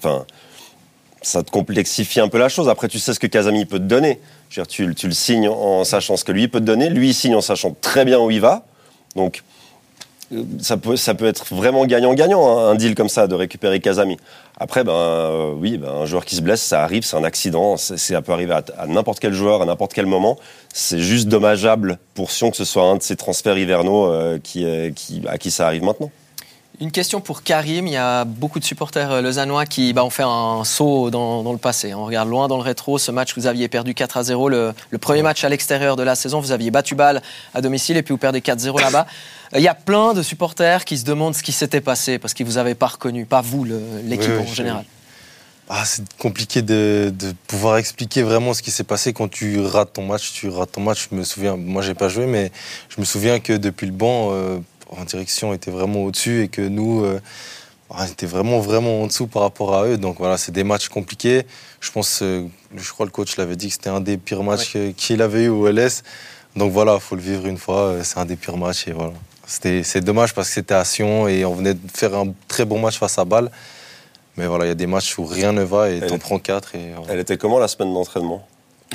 ça te complexifie un peu la chose. Après, tu sais ce que Casami peut te donner. Je veux dire, tu le signes en sachant ce que lui peut te donner. Lui, il signe en sachant très bien où il va. Donc, ça peut être vraiment gagnant-gagnant, hein, un deal comme ça, de récupérer Casami. Après, un joueur qui se blesse, ça arrive, c'est un accident. Ça peut arriver à n'importe quel joueur, à n'importe quel moment. C'est juste dommageable pour Sion que ce soit un de ces transferts hivernaux à qui ça arrive maintenant. Une question pour Karim. Il y a beaucoup de supporters lausannois qui ont fait un saut dans le passé. On regarde loin dans le rétro ce match. Vous aviez perdu 4-0. Le premier match à l'extérieur de la saison. Vous aviez battu Bâle à domicile et puis vous perdez 4-0 là-bas. Il y a plein de supporters qui se demandent ce qui s'était passé parce qu'ils ne vous avaient pas reconnu. Pas vous, l'équipe en général. C'est compliqué de pouvoir expliquer vraiment ce qui s'est passé quand tu rates ton match. Je me souviens, moi j'ai pas joué, mais je me souviens que depuis le banc, en direction était vraiment au-dessus et que nous, on était vraiment en dessous par rapport à eux. Donc voilà, c'est des matchs compliqués. Je crois le coach l'avait dit que c'était un des pires matchs qu'il avait eu au LS. Donc voilà, il faut le vivre une fois. C'est un des pires matchs et voilà. C'est dommage parce que c'était à Sion et on venait de faire un très bon match face à Bâle. Mais voilà, il y a des matchs où rien ne va et t'en prends 4. Elle était comment la semaine d'entraînement?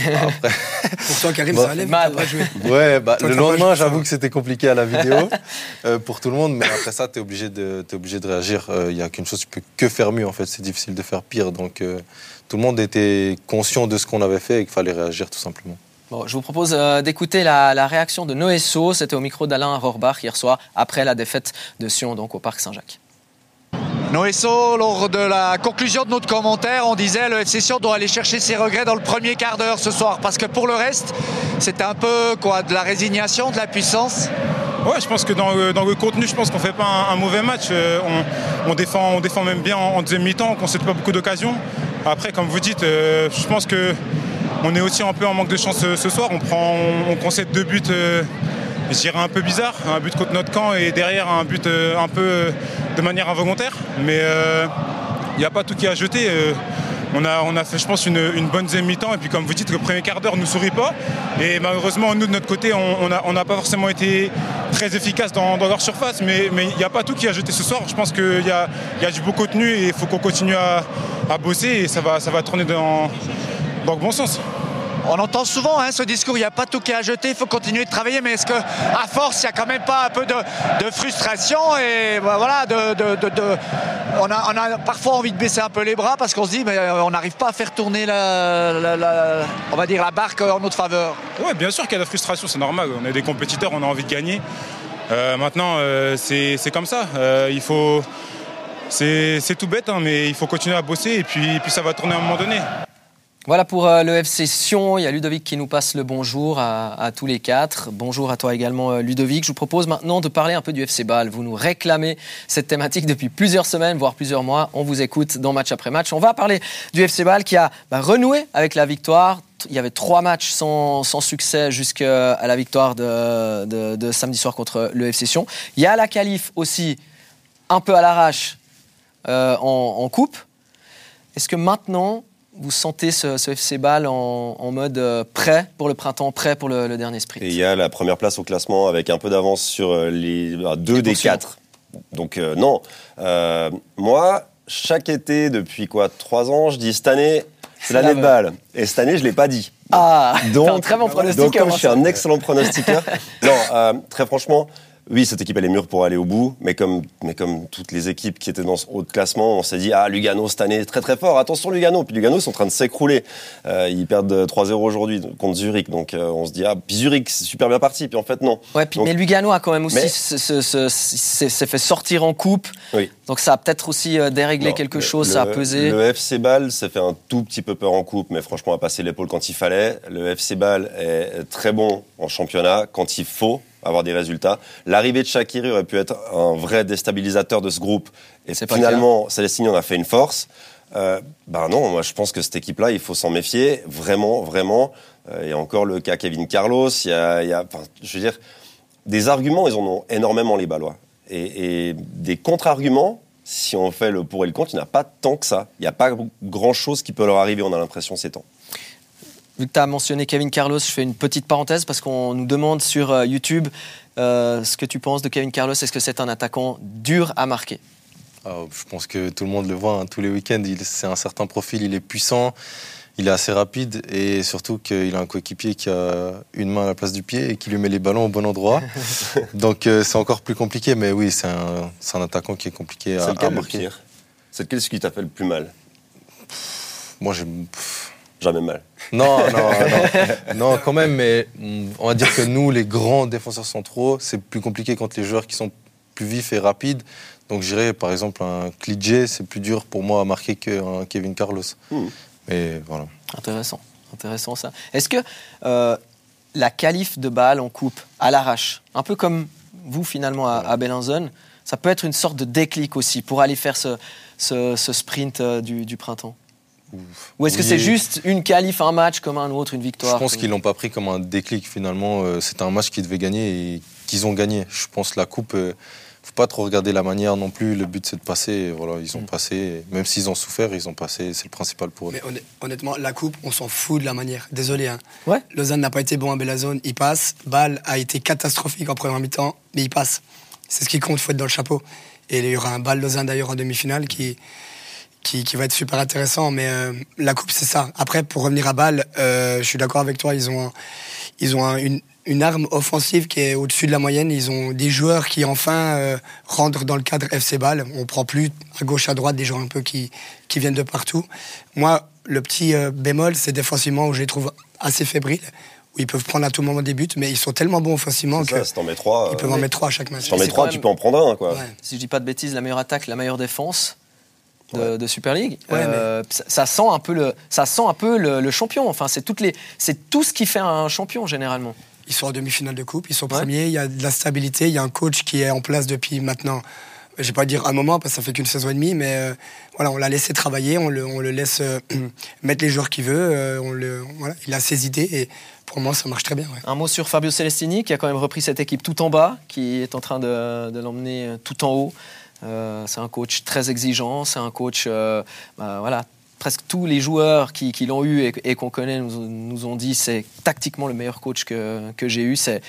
Pour toi, Karim, ça allait mal. Ouais, le lendemain, j'avoue que c'était compliqué à la vidéo pour tout le monde. Mais après ça, t'es obligé de réagir. Il n'y a qu'une chose, tu peux que faire mieux en fait. C'est difficile de faire pire. Donc tout le monde était conscient de ce qu'on avait fait et qu'il fallait réagir tout simplement. Bon, je vous propose d'écouter la réaction de Noé Saut. C'était au micro d'Alain Rohrbach hier soir, après la défaite de Sion donc au Parc Saint-Jacques. Noé Saut, lors de la conclusion de notre commentaire, on disait le FC Sion doit aller chercher ses regrets dans le premier quart d'heure ce soir. Parce que pour le reste, c'était un peu de la résignation, de la puissance. Ouais, je pense que dans le contenu, je pense qu'on fait pas un mauvais match. On défend même bien en deuxième mi-temps, on ne concède pas beaucoup d'occasions. Après, comme vous dites, je pense que on est aussi un peu en manque de chance ce soir. On concède 2 buts, je dirais un peu bizarres. Un but contre notre camp et derrière un but un peu de manière involontaire. Mais il n'y a pas tout qui est à jeter. On a fait, je pense, une bonne deuxième mi-temps. Et puis, comme vous dites, le premier quart d'heure ne nous sourit pas. Et malheureusement, nous, de notre côté, on n'a pas forcément été très efficace dans leur surface. Mais il n'y a pas tout qui est à jeter ce soir. Je pense qu'il y a du beau contenu et il faut qu'on continue à bosser. Et ça va tourner dans le bon sens. On entend souvent ce discours, il n'y a pas tout qui est à jeter, il faut continuer de travailler, mais est-ce qu'à force, il n'y a quand même pas un peu de frustration et voilà, on a parfois envie de baisser un peu les bras parce qu'on se dit, mais on n'arrive pas à faire tourner on va dire la barque en notre faveur. Oui, bien sûr qu'il y a de la frustration, c'est normal, on est des compétiteurs, on a envie de gagner. Maintenant, c'est comme ça, c'est tout bête, mais il faut continuer à bosser et puis ça va tourner à un moment donné. Voilà pour le FC Sion. Il y a Ludovic qui nous passe le bonjour à tous les 4. Bonjour à toi également, Ludovic. Je vous propose maintenant de parler un peu du FC Bâle. Vous nous réclamez cette thématique depuis plusieurs semaines, voire plusieurs mois. On vous écoute dans Match après Match. On va parler du FC Bâle qui a renoué avec la victoire. Il y avait 3 matchs sans succès jusqu'à la victoire de samedi soir contre le FC Sion. Il y a la qualif aussi un peu à l'arrache en coupe. Est-ce que maintenant, vous sentez ce FC Bâle en mode prêt pour le printemps, prêt pour le dernier sprint. Et il y a la première place au classement avec un peu d'avance sur les 2 des 4. Donc non. Moi, chaque été, depuis 3 ans, je dis cette année, c'est l'année de Bâle. Et cette année, je ne l'ai pas dit. Donc, t'es un très bon pronostiqueur. Donc, comme je suis un excellent pronostiqueur, non, très franchement, oui, cette équipe, elle est mûre pour aller au bout, mais comme toutes les équipes qui étaient dans ce haut de classement, on s'est dit, Lugano, cette année, très très fort, attention Lugano. Puis Lugano, ils sont en train de s'écrouler. Ils perdent 3-0 aujourd'hui contre Zurich, donc on se dit, puis Zurich, c'est super bien parti, puis en fait, non. Ouais, puis, mais Lugano a quand même aussi s'est fait sortir en coupe, oui. Donc ça a peut-être aussi déréglé quelque chose, ça a pesé. Le FC Bâle s'est fait un tout petit peu peur en coupe, mais franchement, a passé l'épaule quand il fallait. Le FC Bâle est très bon en championnat quand il faut avoir des résultats. L'arrivée de Shaqiri aurait pu être un vrai déstabilisateur de ce groupe. Et finalement, Célestini en a fait une force. Non, moi je pense que cette équipe-là, il faut s'en méfier, vraiment, vraiment. Il y a encore le cas Kevin Carlos, je veux dire, des arguments, ils en ont énormément les Bâlois. Et des contre-arguments, si on fait le pour et le contre, il n'y en a pas tant que ça. Il n'y a pas grand-chose qui peut leur arriver, on a l'impression, ces temps. Vu que tu as mentionné Kevin Carlos, je fais une petite parenthèse parce qu'on nous demande sur YouTube ce que tu penses de Kevin Carlos. Est-ce que c'est un attaquant dur à marquer ? Je pense que tout le monde le voit, tous les week-ends. C'est un certain profil, il est puissant, il est assez rapide et surtout qu'il a un coéquipier qui a une main à la place du pied et qui lui met les ballons au bon endroit. Donc c'est encore plus compliqué, mais oui, c'est un attaquant qui est compliqué à marquer. C'est lequel qui t'a fait le plus mal ? Moi, jamais mal. Non, quand même, mais on va dire que nous, les grands défenseurs centraux, c'est plus compliqué contre les joueurs qui sont plus vifs et rapides. Donc, je dirais, par exemple, un Klidje, c'est plus dur pour moi à marquer qu'un Kevin Carlos. Mais voilà. Intéressant ça. Est-ce que la qualif de Bâle en coupe, à l'arrache, un peu comme vous finalement à Bellinzone, ça peut être une sorte de déclic aussi pour aller faire ce sprint du printemps ? Ou est-ce que c'est juste une qualif, un match comme un autre, une victoire ? Je pense qu'ils l'ont pas pris comme un déclic finalement. C'était un match qu'ils devaient gagner et qu'ils ont gagné. Je pense que la coupe, faut pas trop regarder la manière non plus. Le but c'est de passer. Et voilà, ils ont passé. Même s'ils ont souffert, ils ont passé. C'est le principal pour eux. Mais honnêtement, la coupe, on s'en fout de la manière. Désolé. Hein. Ouais. Lausanne n'a pas été bon à Bellinzone, il passe. Bâle a été catastrophique en première mi-temps, mais il passe. C'est ce qui compte, il faut être dans le chapeau. Et il y aura un Bâle-Lausanne d'ailleurs en demi-finale qui va être super intéressant, mais la coupe c'est ça. Après, pour revenir à Bâle, je suis d'accord avec toi, ils ont une arme offensive qui est au-dessus de la moyenne. Ils ont des joueurs qui enfin rentrent dans le cadre FC Bâle. On prend plus à gauche, à droite des joueurs un peu qui viennent de partout. Moi, le petit bémol, c'est défensivement où je les trouve assez fébriles, où ils peuvent prendre à tout moment des buts, mais ils sont tellement bons offensivement que si t'en mets 3, ils peuvent en mettre 3 à chaque match. Si t'en mets 3, tu peux en prendre un, quoi. Ouais. Si je dis pas de bêtises, la meilleure attaque, la meilleure défense de Super League. Ouais, ça sent un peu le champion. Enfin, c'est tout ce qui fait un champion généralement. Ils sont en demi-finale de coupe, ils sont premiers, il y a de la stabilité, il y a un coach qui est en place depuis maintenant, je vais pas dire un moment parce que ça fait qu'une saison et demie, mais voilà, on l'a laissé travailler, on le laisse mettre les joueurs qu'il veut, il a ses idées et pour moi ça marche très bien. Ouais. Un mot sur Fabio Celestini qui a quand même repris cette équipe tout en bas, qui est en train de l'emmener tout en haut. C'est un coach très exigeant, c'est un coach, presque tous les joueurs qui l'ont eu et qu'on connaît nous ont dit c'est tactiquement le meilleur coach que j'ai eu. C'est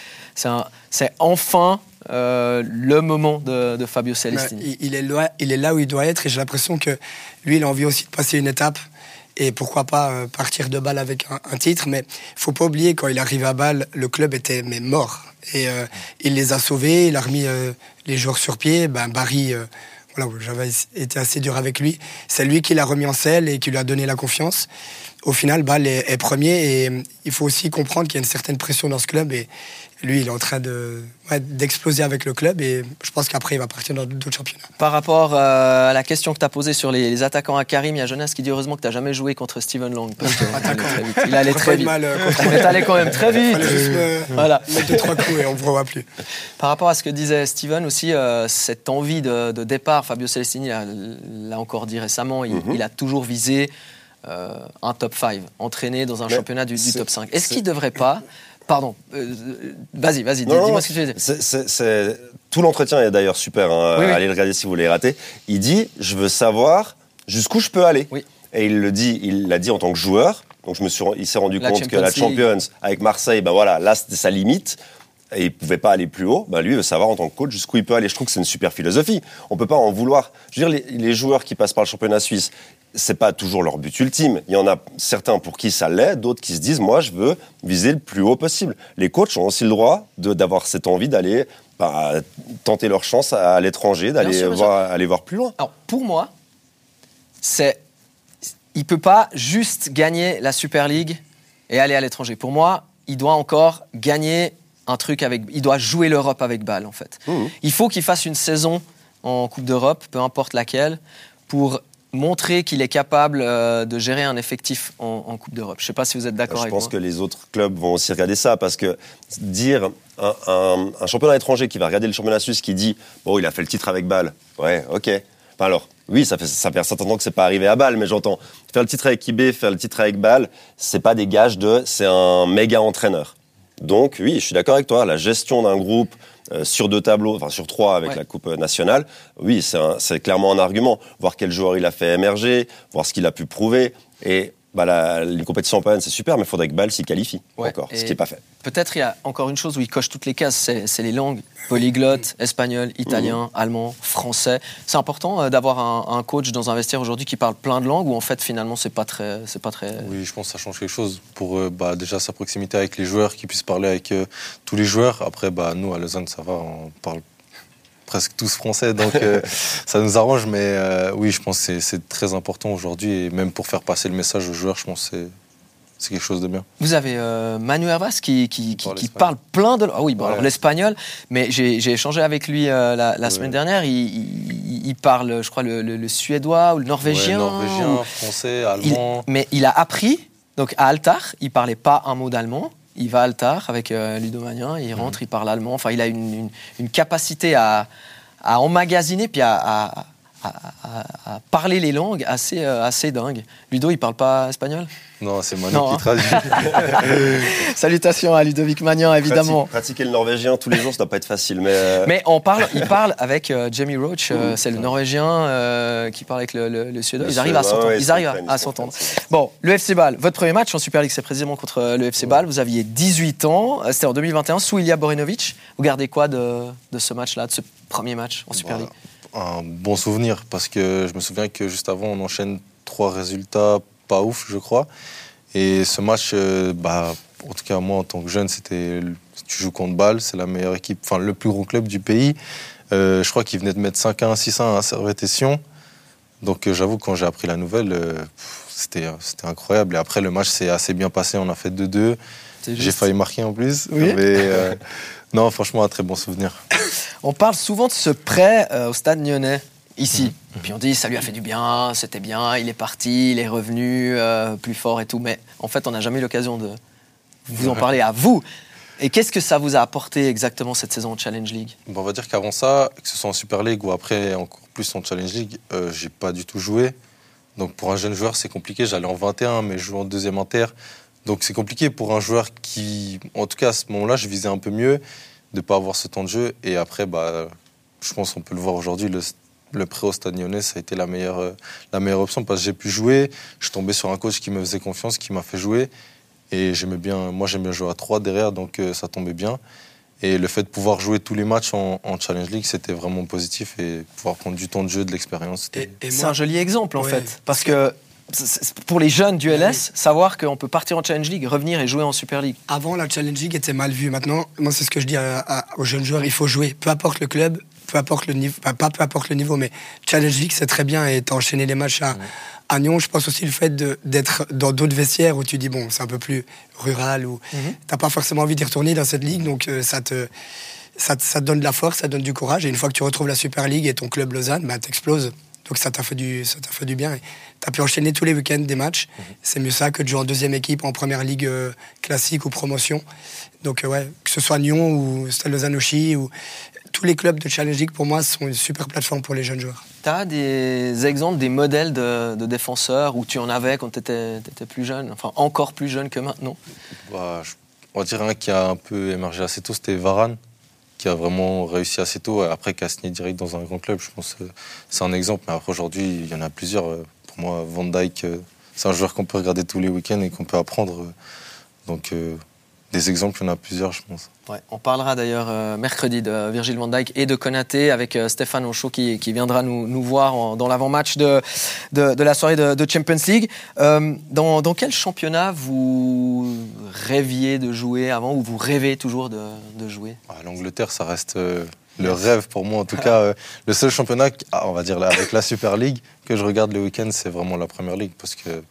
enfin le moment de Fabio Celestini. Il est là où il doit être et j'ai l'impression que lui il a envie aussi de passer une étape et pourquoi pas partir de Bâle avec un titre, mais faut pas oublier quand il arrive à Bâle, le club était mort et il les a sauvés, il a remis les joueurs sur pied. Barry, j'avais été assez dur avec lui, c'est lui qui l'a remis en selle et qui lui a donné la confiance. Au final, Bâle est premier et il faut aussi comprendre qu'il y a une certaine pression dans ce club et lui, il est en train d'exploser avec le club et je pense qu'après, il va partir dans d'autres championnats. Par rapport à la question que tu as posée sur les attaquants à Karim, il y a Jonas qui dit heureusement que tu n'as jamais joué contre Steven Lang. Parce que il allait très vite. Il allait quand même très vite. Il fallait juste mettre 2-3 coups et on ne vous revoit plus. Par rapport à ce que disait Steven aussi, cette envie de départ, Fabio Celestini l'a encore dit récemment, il a toujours visé un top 5, entraîné dans un championnat du top 5. Est-ce qu'il ne devrait pas... Pardon, vas-y, dis-moi ce que tu veux dire. Tout l'entretien est d'ailleurs super, allez le regarder si vous l'avez raté. Il dit, je veux savoir jusqu'où je peux aller. Oui. Et il l'a dit en tant que joueur. Donc il s'est rendu compte que la Champions avec Marseille, ben voilà, là c'était sa limite. Et il pouvait pas aller plus haut. Ben lui, il veut savoir en tant que coach jusqu'où il peut aller. Je trouve que c'est une super philosophie. On peut pas en vouloir. Je veux dire, les joueurs qui passent par le championnat suisse, c'est pas toujours leur but ultime. Il y en a certains pour qui ça l'est, d'autres qui se disent, moi, je veux viser le plus haut possible. Les coachs ont aussi le droit d'avoir cette envie d'aller tenter leur chance à l'étranger, d'aller aller voir plus loin. Alors, pour moi, il peut pas juste gagner la Super League et aller à l'étranger. Pour moi, il doit encore gagner un truc il doit jouer l'Europe avec Bâle, en fait. Il faut qu'il fasse une saison en Coupe d'Europe, peu importe laquelle, pour montrer qu'il est capable de gérer un effectif en Coupe d'Europe. Je ne sais pas si vous êtes d'accord avec moi. Je pense que les autres clubs vont aussi regarder ça, parce que dire un championnat étranger qui va regarder le championnat suisse qui dit « Bon, il a fait le titre avec Bâle. » Ouais, ok. Enfin alors, oui, ça fait un certain temps que c'est pas arrivé à Bâle, mais j'entends. Faire le titre avec IB, faire le titre avec Bâle, c'est pas des gages c'est un méga entraîneur. Donc oui, je suis d'accord avec toi, la gestion d'un groupe sur 2 tableaux, enfin sur 3 avec la Coupe nationale, oui, c'est clairement un argument. Voir quel joueur il a fait émerger, voir ce qu'il a pu prouver. Et les compétitions européennes, c'est super, mais il faudrait que Bâle s'y qualifie encore, ce qui n'est pas fait. Peut-être il y a encore une chose où il coche toutes les cases, c'est les langues, polyglotte, espagnol, italien, allemand, français. C'est important d'avoir un coach dans un vestiaire aujourd'hui qui parle plein de langues, ou en fait finalement c'est pas très. Oui, je pense que ça change quelque chose pour déjà sa proximité avec les joueurs, qu'il puisse parler avec tous les joueurs. Après, nous à Lausanne ça va, on parle presque tous français, donc ça nous arrange, mais oui, je pense que c'est très important aujourd'hui, et même pour faire passer le message aux joueurs, je pense que c'est quelque chose de bien. Vous avez Manu Hervas qui parle plein de... Ah oui, alors l'espagnol, mais j'ai échangé avec lui la semaine dernière, il parle, je crois, le suédois ou le norvégien. Norvégien, français, allemand. Mais il a appris, donc à Altar, il parlait pas un mot d'allemand. Il va à Altar avec Ludo Magnin, il rentre, il parle allemand. Enfin, il a une capacité à emmagasiner puis à parler les langues assez dingue. Ludo, il parle pas espagnol ? Non, c'est Manu qui traduit. Salutations à Ludovic Magnin, évidemment. Pratiquer le norvégien tous les jours, ça doit pas être facile. Mais il parle avec Jamie Roach, c'est le norvégien qui parle avec le suédois. Ils arrivent à s'entendre. Bon, le FC Bâle, votre premier match en Super League, c'est précisément contre le FC Bâle. Vous aviez 18 ans, c'était en 2021, sous Ilija Borenovic. Vous gardez quoi de ce match-là, de ce premier match en Super League ? Un bon souvenir, parce que je me souviens que juste avant, on enchaîne 3 résultats pas ouf, je crois. Et ce match, en tout cas moi en tant que jeune, tu joues contre Bâle, c'est la meilleure équipe, enfin le plus gros club du pays. Je crois qu'ils venaient de mettre 5-1, 6-1 à Servette et Sion. Donc j'avoue, quand j'ai appris la nouvelle, c'était incroyable. Et après, le match s'est assez bien passé, on a fait 2-2. J'ai failli marquer en plus. Oui. Mais non, franchement, un très bon souvenir. On parle souvent de ce prêt au Stade Lyonnais, ici. Puis on dit, ça lui a fait du bien, c'était bien, il est parti, il est revenu plus fort et tout. Mais en fait, on n'a jamais eu l'occasion de vous en parler à vous. Et qu'est-ce que ça vous a apporté exactement cette saison en Challenge League ? On va dire qu'avant ça, que ce soit en Super League ou après encore plus en Challenge League, j'ai pas du tout joué. Donc pour un jeune joueur, c'est compliqué. J'allais en 21, mais je jouais en deuxième inter. Donc c'est compliqué pour un joueur qui, en tout cas à ce moment-là, je visais un peu mieux de ne pas avoir ce temps de jeu. Et après, je pense qu'on peut le voir aujourd'hui, le prêt au Stade Lyonnais, ça a été la meilleure option, parce que j'ai pu jouer. Je suis tombé sur un coach qui me faisait confiance, qui m'a fait jouer. Et j'aime bien jouer à 3 derrière, donc ça tombait bien. Et le fait de pouvoir jouer tous les matchs en Challenge League, c'était vraiment positif, et pouvoir prendre du temps de jeu, de l'expérience. C'est un joli exemple, en fait, parce que pour les jeunes du LS, savoir qu'on peut partir en Challenge League, revenir et jouer en Super League. Avant, la Challenge League était mal vue. Maintenant, moi, c'est ce que je dis aux jeunes joueurs, il faut jouer. Peu importe le club, peu importe le niveau, pas peu importe le niveau, mais Challenge League, c'est très bien, et t'as enchaîné les matchs à Nyon. Je pense aussi le fait d'être dans d'autres vestiaires où tu dis, bon, c'est un peu plus rural, où t'as pas forcément envie d'y retourner dans cette ligue, donc ça te donne de la force, ça donne du courage, et une fois que tu retrouves la Super League et ton club Lausanne, t'exploses. Donc ça t'a fait du bien. T'as pu enchaîner tous les week-ends des matchs. C'est mieux ça que de jouer en deuxième équipe, en première ligue classique ou promotion. Donc que ce soit Nyon ou Stade Lausanne ou tous les clubs de Challenge League, pour moi, sont une super plateforme pour les jeunes joueurs. T'as des exemples, des modèles de défenseurs où tu en avais quand t'étais plus jeune, enfin encore plus jeune que maintenant ? On va dire un qui a un peu émergé assez tôt, c'était Varane, qui a vraiment réussi assez tôt, après qui a signé direct dans un grand club. Je pense que c'est un exemple, mais après aujourd'hui, il y en a plusieurs. Pour pour moi, Van Dijk, c'est un joueur qu'on peut regarder tous les week-ends et qu'on peut apprendre. Donc, des exemples, il y en a plusieurs, je pense. Ouais, on parlera d'ailleurs mercredi de Virgil van Dijk et de Konaté avec Stéphane Onchot qui viendra nous voir dans l'avant-match de la soirée de Champions League. Dans quel championnat vous rêviez de jouer avant ou vous rêvez toujours de jouer ? L'Angleterre, ça reste le rêve pour moi. En tout cas, le seul championnat, on va dire avec la Super League, que je regarde le week-end, c'est vraiment la Premier League parce que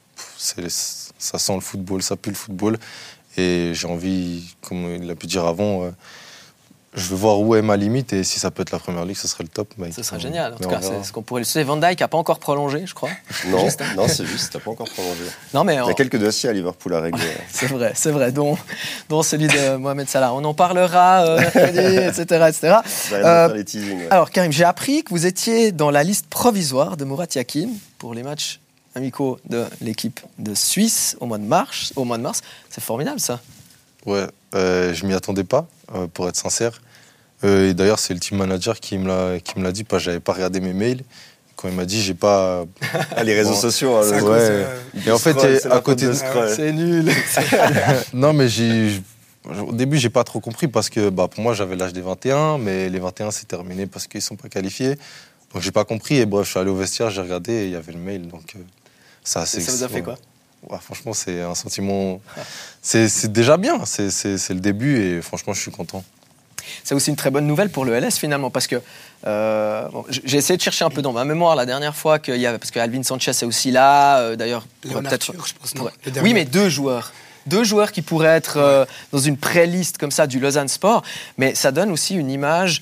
ça sent le football, ça pue le football. Et j'ai envie, comme il a pu dire avant, je veux voir où est ma limite et si ça peut être la Première Ligue, ce serait le top. Ce serait génial. En tout cas, c'est ce qu'on pourrait le souhaiter. Van Dijk n'a pas encore prolongé, je crois. Non, c'est juste, t'as pas encore prolongé. Non, mais il y a quelques dossiers à Liverpool à régler. C'est vrai, dont celui de Mohamed Salah. On en parlera mercredi, etc. Alors, Karim, j'ai appris que vous étiez dans la liste provisoire de Murat Yakin pour les matchs amicaux de l'équipe de Suisse au mois de mars. C'est formidable, ça. Ouais, je m'y attendais pas, pour être sincère. Et d'ailleurs, c'est le team manager qui me l'a dit, parce que j'avais pas regardé mes mails. Quand il m'a dit, j'ai pas... les réseaux sociaux. Ouais. Et en fait, à côté de... C'est nul. Non, mais au début, j'ai pas trop compris, parce que pour moi, j'avais l'âge des 21, mais les 21, c'est terminé parce qu'ils sont pas qualifiés. Donc, j'ai pas compris. Et bref, je suis allé au vestiaire, j'ai regardé, et il y avait le mail. Donc, ça vous a fait quoi ? Ouais, franchement, c'est un sentiment... C'est déjà bien, c'est le début et franchement, je suis content. C'est aussi une très bonne nouvelle pour le LS finalement, parce que j'ai essayé de chercher un peu dans ma mémoire la dernière fois qu'il y avait, parce que Alvin Sanchez est aussi là, d'ailleurs... Arthur, je pense, non, oui, mais deux joueurs qui pourraient être dans une pré-liste comme ça du Lausanne Sport, mais ça donne aussi une image...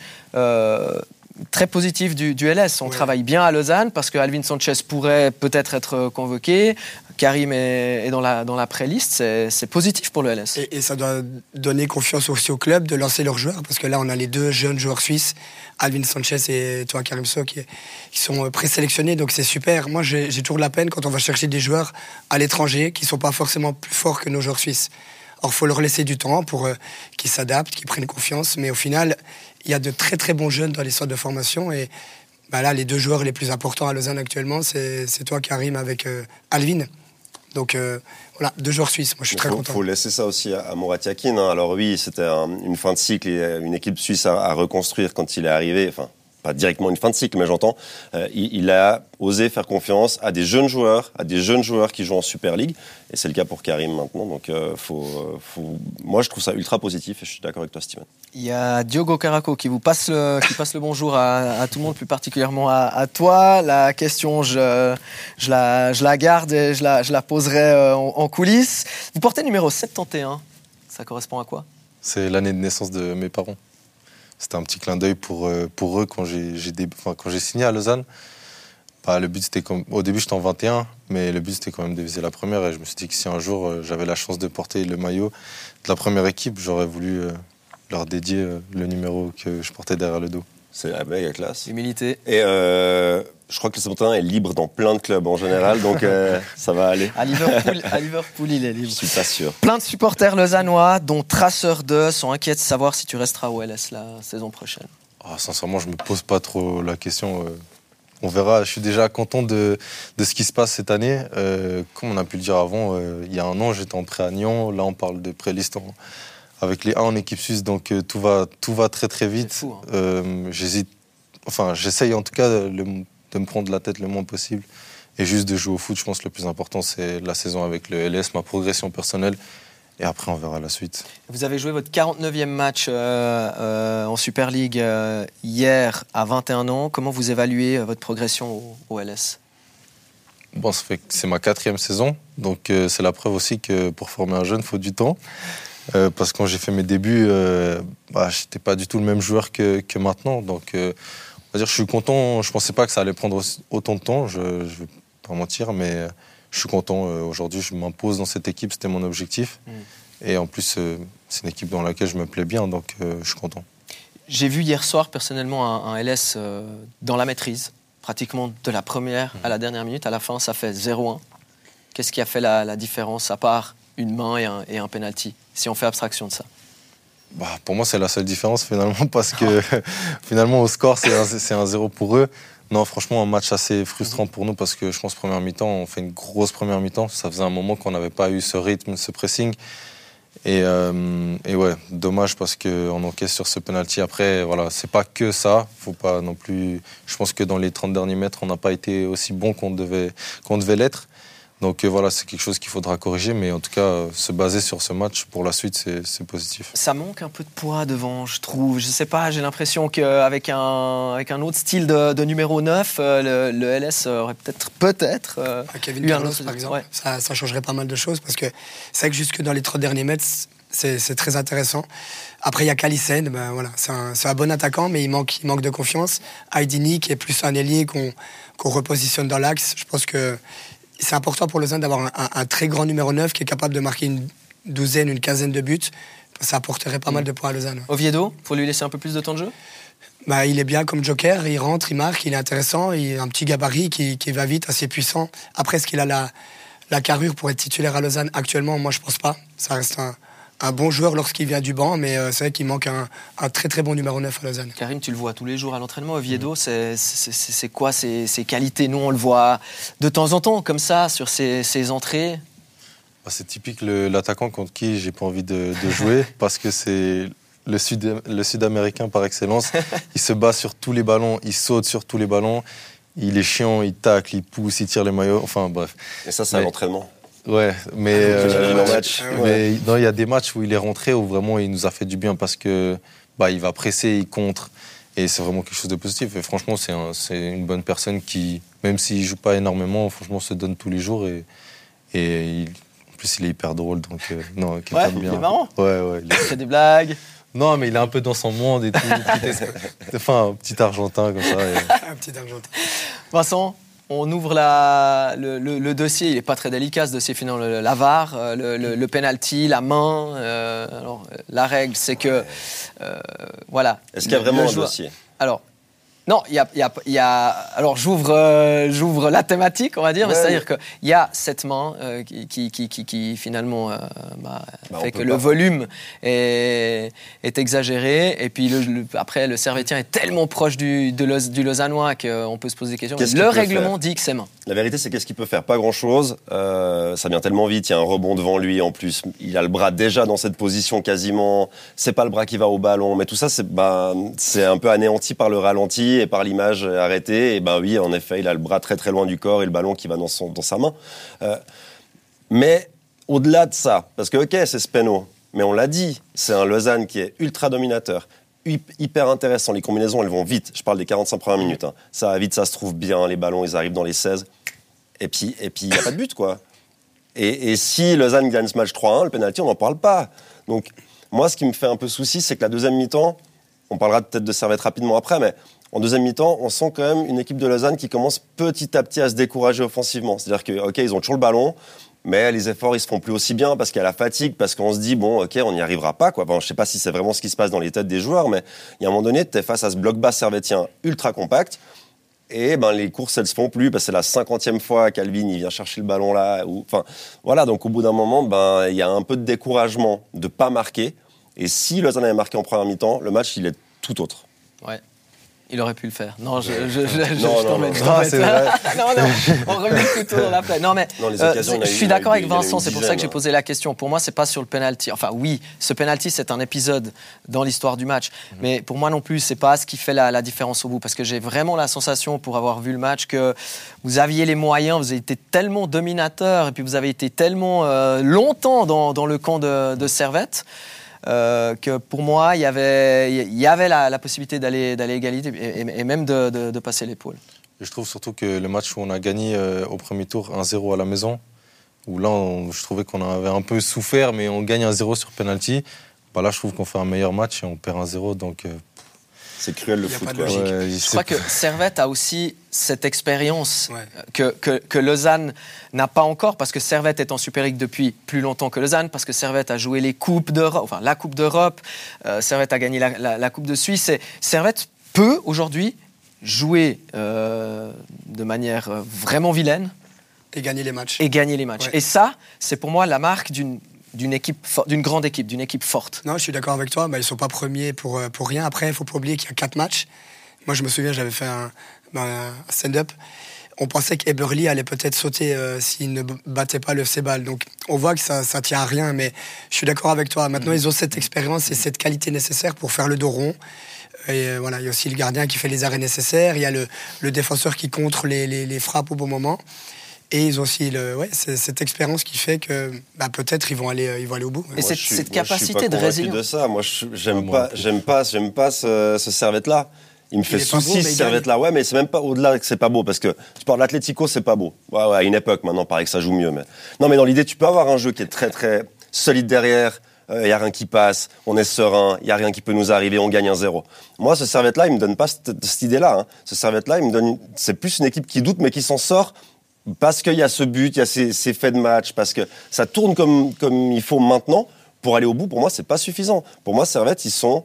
très positif du LS. On travaille bien à Lausanne parce que Alvin Sanchez pourrait peut-être être convoqué. Karim est dans la pré-liste. C'est positif pour le LS. Et ça doit donner confiance aussi au club de lancer leurs joueurs parce que là, on a les deux jeunes joueurs suisses, Alvin Sanchez et toi, Karim Sow, qui sont présélectionnés. Donc c'est super. Moi, j'ai toujours de la peine quand on va chercher des joueurs à l'étranger qui ne sont pas forcément plus forts que nos joueurs suisses. Alors, il faut leur laisser du temps pour qu'ils s'adaptent, qu'ils prennent confiance. Mais au final, il y a de très très bons jeunes dans les centres de formation. Et là, les deux joueurs les plus importants à Lausanne actuellement, c'est toi, Karim, avec Alvin. Donc voilà, deux joueurs suisses. Moi, je suis très content. Il faut laisser ça aussi à Murat Yakin. Alors oui, c'était une fin de cycle et une équipe suisse à reconstruire quand il est arrivé. Enfin, pas directement une fin de cycle, mais j'entends. Il a osé faire confiance à des jeunes joueurs qui jouent en Super League. Et c'est le cas pour Karim maintenant. Donc, moi, je trouve ça ultra positif et je suis d'accord avec toi, Steven. Il y a Diogo Caraco qui passe le bonjour à tout le monde, plus particulièrement à toi. La question, je la garde et je la poserai en coulisses. Vous portez numéro 71. Ça correspond à quoi ? C'est l'année de naissance de mes parents. C'était un petit clin d'œil pour eux quand j'ai signé à Lausanne. Le but, c'était au début, j'étais en 21, mais le but, c'était quand même de viser la première. Et je me suis dit que si un jour, j'avais la chance de porter le maillot de la première équipe, j'aurais voulu leur dédier le numéro que je portais derrière le dos. C'est la méga classe. Humilité. Et je crois que le 71 est libre dans plein de clubs en général, donc ça va aller. À Liverpool, il est libre. Je suis pas sûr. Plein de supporters lausannois, dont Traceur 2, sont inquiets de savoir si tu resteras au LS la saison prochaine. Sincèrement, je me pose pas trop la question. On verra. Je suis déjà content de ce qui se passe cette année. Comme on a pu le dire avant, il y a un an, j'étais en prêt à Nyon. Là, on parle de pré-liste avec les 1 en équipe suisse, donc tout va très très vite. C'est fou, hein. J'essaye en tout cas de me prendre la tête le moins possible et juste de jouer au foot. Je pense que le plus important, c'est la saison avec le LS, ma progression personnelle. Et après, on verra la suite. Vous avez joué votre 49e match en Super League hier à 21 ans. Comment vous évaluez votre progression au LS ? Bon, c'est ma 4e saison. Donc, c'est la preuve aussi que pour former un jeune, il faut du temps. Parce que quand j'ai fait mes débuts, je n'étais pas du tout le même joueur que maintenant. Donc, on va dire, je suis content. Je ne pensais pas que ça allait prendre autant de temps. Je ne vais pas mentir, mais... Je suis content. Aujourd'hui, je m'impose dans cette équipe. C'était mon objectif. Et en plus, c'est une équipe dans laquelle je me plais bien. Donc, je suis content. J'ai vu hier soir, personnellement, un LS dans la maîtrise. Pratiquement de la première à la dernière minute. À la fin, ça fait 0-1. Qu'est-ce qui a fait la différence, à part une main et un penalty, si on fait abstraction de ça ? Pour moi, c'est la seule différence, finalement. Parce que, finalement, au score, c'est un 0 pour eux. Non, franchement, un match assez frustrant pour nous parce que je pense première mi-temps, on fait une grosse première mi-temps. Ça faisait un moment qu'on n'avait pas eu ce rythme, ce pressing. Et ouais, dommage parce qu'on encaisse sur ce penalty. Après, voilà, c'est pas que ça. Faut pas non plus. Je pense que dans les 30 derniers mètres, on n'a pas été aussi bon qu'on devait l'être. Donc voilà, c'est quelque chose qu'il faudra corriger, mais en tout cas, se baser sur ce match pour la suite, c'est positif. Ça manque un peu de poids devant, je trouve. Je sais pas, j'ai l'impression qu'avec un autre style de numéro 9, le LS aurait peut-être Kevin eu Carlos, un autre... par exemple, Ouais. ça changerait pas mal de choses, parce que c'est vrai que jusque dans les 30 derniers mètres, c'est très intéressant. Après, il y a Kalisen, ben voilà, c'est un bon attaquant, mais il manque de confiance. Aydini, qui est plus un ailier qu'on repositionne dans l'axe. Je pense que c'est important pour Lausanne d'avoir un très grand numéro 9 qui est capable de marquer une douzaine, une quinzaine de buts. Ça apporterait pas mal de points à Lausanne. Oviedo, faut lui laisser un peu plus de temps de jeu? Bah, il est bien comme joker, il rentre, il marque, il est intéressant, il a un petit gabarit qui va vite, assez puissant. Après, est-ce qu'il a la carrure pour être titulaire à Lausanne actuellement? Moi, je pense pas. Ça reste un bon joueur lorsqu'il vient du banc, mais c'est vrai qu'il manque un très très bon numéro 9 à Lausanne. Karim, tu le vois tous les jours à l'entraînement. Oviedo, c'est quoi ses qualités? Nous, on le voit de temps en temps, comme ça, sur ses entrées. C'est typique l'attaquant contre qui j'ai pas envie de jouer parce que c'est le Sud-Américain par excellence. Il se bat sur tous les ballons, il saute sur tous les ballons, il est chiant, il tacle, il pousse, il tire les maillots, enfin bref. Et ça, c'est à l'entraînement. Ouais, mais ouais. non, il y a des matchs où il est rentré où vraiment il nous a fait du bien parce que il va presser, il contre et c'est vraiment quelque chose de positif. Et franchement, c'est une bonne personne qui, même s'il joue pas énormément, franchement se donne tous les jours et en plus il est hyper drôle donc non, quelqu'un de bien. Il est marrant. Ouais, il fait des blagues. Non, mais il est un peu dans son monde et tout. Enfin, un petit Argentin comme ça. Un petit Argentin. Vincent, on ouvre le dossier. Il n'est pas très délicat, ce dossier final. La VAR, le penalty, la main. Alors, la règle, c'est que... voilà. Est-ce qu'il y a vraiment un dossier? Alors... Non, il y a alors j'ouvre la thématique, on va dire, mais c'est-à-dire qu'il y a cette main qui finalement fait que le volume est exagéré, et puis après le Servettien est tellement proche du Lausannois qu'on peut se poser des questions. Le règlement dit que c'est main. La vérité, c'est qu'est-ce qu'il peut faire? Pas grand-chose. Ça vient tellement vite, il y a un rebond devant lui, en plus, il a le bras déjà dans cette position quasiment. C'est pas le bras qui va au ballon, mais tout ça, c'est un peu anéanti par le ralenti et par l'image arrêtée. Et oui, en effet, il a le bras très très loin du corps et le ballon qui va dans sa main. Mais au-delà de ça, parce que ok, c'est Speno, mais on l'a dit, c'est un Lausanne qui est ultra dominateur, hyper intéressant. Les combinaisons, elles vont vite. Je parle des 45 premières minutes. Ça va vite, ça se trouve bien. Les ballons, ils arrivent dans les 16. Et puis il n'y a pas de but, quoi. Et si Lausanne gagne ce match 3-1, le penalty, on n'en parle pas. Donc, moi, ce qui me fait un peu souci, c'est que la deuxième mi-temps, on parlera peut-être de Servette rapidement après, mais en deuxième mi-temps, on sent quand même une équipe de Lausanne qui commence petit à petit à se décourager offensivement. C'est-à-dire que, ok, ils ont toujours le ballon, mais les efforts, ils se font plus aussi bien parce qu'il y a la fatigue, parce qu'on se dit, bon, ok, on n'y arrivera pas, quoi. Bon, je sais pas si c'est vraiment ce qui se passe dans les têtes des joueurs, mais il y a un moment donné, tu es face à ce bloc bas servettien ultra compact, et les courses, elles se font plus, parce que c'est la 50e fois qu'Alvin, il vient chercher le ballon là. Enfin, voilà, donc au bout d'un moment, il y a un peu de découragement de pas marquer. Et si Lausanne avait marqué en première mi-temps, le match, il est tout autre. Ouais. Il aurait pu le faire. Non, je c'est vrai. Non, on remet le couteau dans la plaie. Non, mais je suis d'accord avec Vincent, c'est pour ça que j'ai posé la question. Pour moi, c'est pas sur le penalty. Enfin, oui, ce penalty, c'est un épisode dans l'histoire du match. Mais pour moi non plus, c'est pas ce qui fait la différence au bout. Parce que j'ai vraiment la sensation, pour avoir vu le match, que vous aviez les moyens, vous avez été tellement dominateur, et puis vous avez été tellement longtemps dans le camp de Servette. Que pour moi, il y avait la possibilité d'aller égalité et même de passer l'épaule. Et je trouve surtout que le match où on a gagné au premier tour 1-0 à la maison, où là, je trouvais qu'on avait un peu souffert, mais on gagne 1-0 sur penalty. Là, je trouve qu'on fait un meilleur match et on perd 1-0, donc... C'est cruel le foot. Je crois que Servette a aussi cette expérience que Lausanne n'a pas encore, parce que Servette est en Super League depuis plus longtemps que Lausanne, parce que Servette a joué les coupes d'Europe, enfin la Coupe d'Europe, Servette a gagné la Coupe de Suisse. Et Servette peut aujourd'hui jouer de manière vraiment vilaine et gagner les matchs. Ouais. Et ça, c'est pour moi la marque d'une grande équipe, d'une équipe forte. Non, je suis d'accord avec toi. Ils ne sont pas premiers pour rien. Après, il ne faut pas oublier qu'il y a 4 matchs. Moi, je me souviens, j'avais fait un stand-up. On pensait qu'Eberly allait peut-être sauter s'il ne battait pas le FC Bâle. Donc, on voit que ça tient à rien, mais je suis d'accord avec toi. Maintenant, ils ont cette expérience et cette qualité nécessaire pour faire le dos rond. Et voilà, il y a aussi le gardien qui fait les arrêts nécessaires. Il y a le défenseur qui contre les frappes au bon moment. Et ils ont aussi cette expérience qui fait que peut-être ils vont aller au bout. Et cette capacité de résilience. De ça. Moi, j'aime pas ce Servette-là. Il me fait souci, ce Servette-là. Ouais, mais c'est même pas au-delà que c'est pas beau, parce que tu parles de l'Atlético, c'est pas beau. Ouais, à une époque, maintenant, pareil que ça joue mieux. Mais... Non, mais dans l'idée, tu peux avoir un jeu qui est très, très solide derrière. Il n'y a rien qui passe, on est serein, il n'y a rien qui peut nous arriver, on gagne 1-0. Moi, ce Servette-là, il me donne pas cette idée-là. Ce Servette-là, c'est plus une équipe qui doute, mais qui s'en sort parce qu'il y a ce but, il y a ces faits de match, parce que ça tourne comme il faut maintenant. Pour aller au bout, pour moi, c'est pas suffisant. Pour moi, Servette, ils sont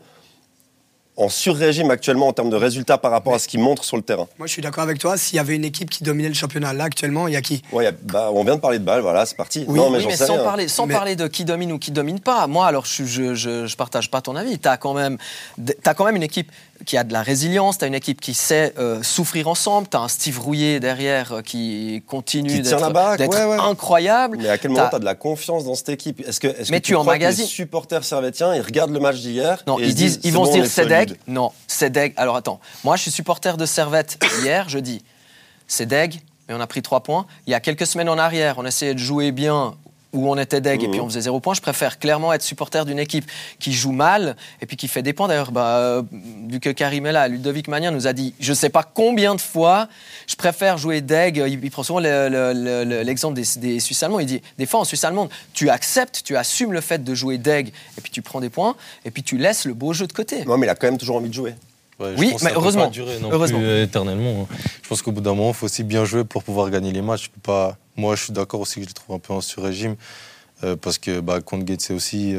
en sur-régime actuellement en termes de résultats par rapport à ce qu'ils montrent sur le terrain. Moi, je suis d'accord avec toi. S'il y avait une équipe qui dominait le championnat, là, actuellement, il y a qui ? On vient de parler de Bâle, voilà, c'est parti. Oui, mais sans parler de qui domine ou qui domine pas. Moi, alors, je partage pas ton avis. T'as quand même une équipe qui a de la résilience, t'as une équipe qui sait souffrir ensemble, t'as un Steve Rouillet derrière qui continue d'être incroyable. Mais à quel moment t'as de la confiance dans cette équipe ? Est-ce que tu crois que les supporters servétiens, ils regardent le match d'hier ? Non, ils vont se dire c'est non, c'est deg. Alors attends, moi je suis supporter de Servette hier, je dis c'est deg, mais on a pris 3 points. Il y a quelques semaines en arrière, on essayait de jouer bien où on était deg et puis on faisait 0 points. Je préfère clairement être supporter d'une équipe qui joue mal et puis qui fait des points. D'ailleurs, vu que Karim est là, Ludovic Magnin nous a dit, je sais pas combien de fois, je préfère jouer deg. Il prend souvent l'exemple des Suisses allemands. Il dit, des fois en Suisse allemande, tu acceptes, tu assumes le fait de jouer deg et puis tu prends des points et puis tu laisses le beau jeu de côté. Non, mais il a quand même toujours envie de jouer. Ouais, oui, mais heureusement. Peut pas durer plus éternellement. Je pense qu'au bout d'un moment, il faut aussi bien jouer pour pouvoir gagner les matchs. Moi, je suis d'accord aussi que je les trouve un peu en sur-régime. Parce que contre Getse aussi,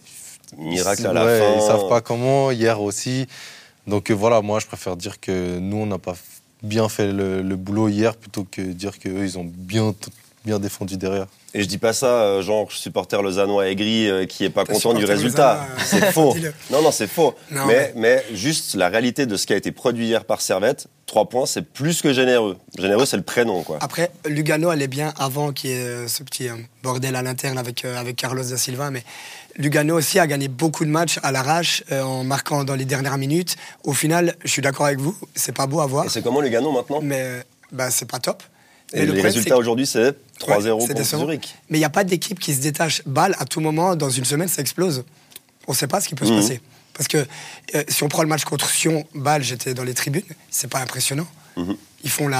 miracle à la fin. Ils savent pas comment. Hier aussi. Donc voilà, moi je préfère dire que nous on n'a pas bien fait le boulot hier plutôt que dire qu'eux ils ont bien défendu derrière. Et je dis pas ça, genre supporter lausannois aigri qui est pas content du résultat. C'est faux. Non, c'est faux. Non, mais juste la réalité de ce qui a été produit hier par Servette, 3 points, c'est plus que généreux. Généreux, c'est le prénom, quoi. Après, Lugano allait bien avant qu'il y ait ce petit bordel à l'interne avec Carlos da Silva, mais Lugano aussi a gagné beaucoup de matchs à l'arrache en marquant dans les dernières minutes. Au final, je suis d'accord avec vous, c'est pas beau à voir. Et c'est comment Lugano maintenant ? Mais c'est pas top. Et les résultats aujourd'hui, c'est 3-0 contre Zurich. Mais il n'y a pas d'équipe qui se détache. Bâle, à tout moment, dans une semaine, ça explose. On ne sait pas ce qui peut se passer. Parce que si on prend le match contre Sion, Bâle, j'étais dans les tribunes, c'est pas impressionnant. Ils font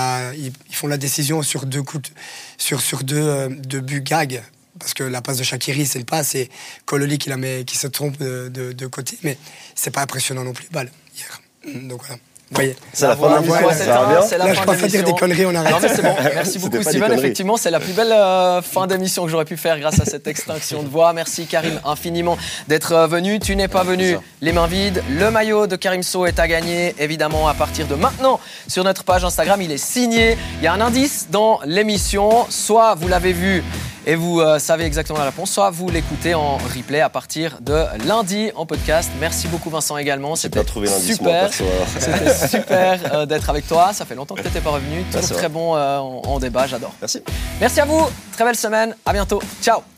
la décision sur 2 coups, sur deux buts gag. Parce que la passe de Shaqiri, c'est le passe, et Kololi qui se trompe de côté. Mais c'est pas impressionnant non plus, Bâle, hier. Donc voilà. C'est la fin de l'émission, ça va bien. C'est la fin de l'émission. Dire des conneries, on arrête. Non mais c'est bon, merci beaucoup Steven. Effectivement, c'est la plus belle fin d'émission que j'aurais pu faire grâce à cette extinction de voix. Merci Karim infiniment d'être venu. Tu n'es pas venu les mains vides. Le maillot de Karim Sow est à gagner, évidemment, à partir de maintenant sur notre page Instagram. Il est signé. Il y a un indice dans l'émission. Soit vous l'avez vu et vous savez exactement la réponse, soit vous l'écoutez en replay à partir de lundi en podcast. Merci beaucoup Vincent également. C'était super. C'était super d'être avec toi. Ça fait longtemps que tu n'étais pas revenu. Toujours très bon en débat, j'adore. Merci. Merci à vous. Très belle semaine. À bientôt. Ciao.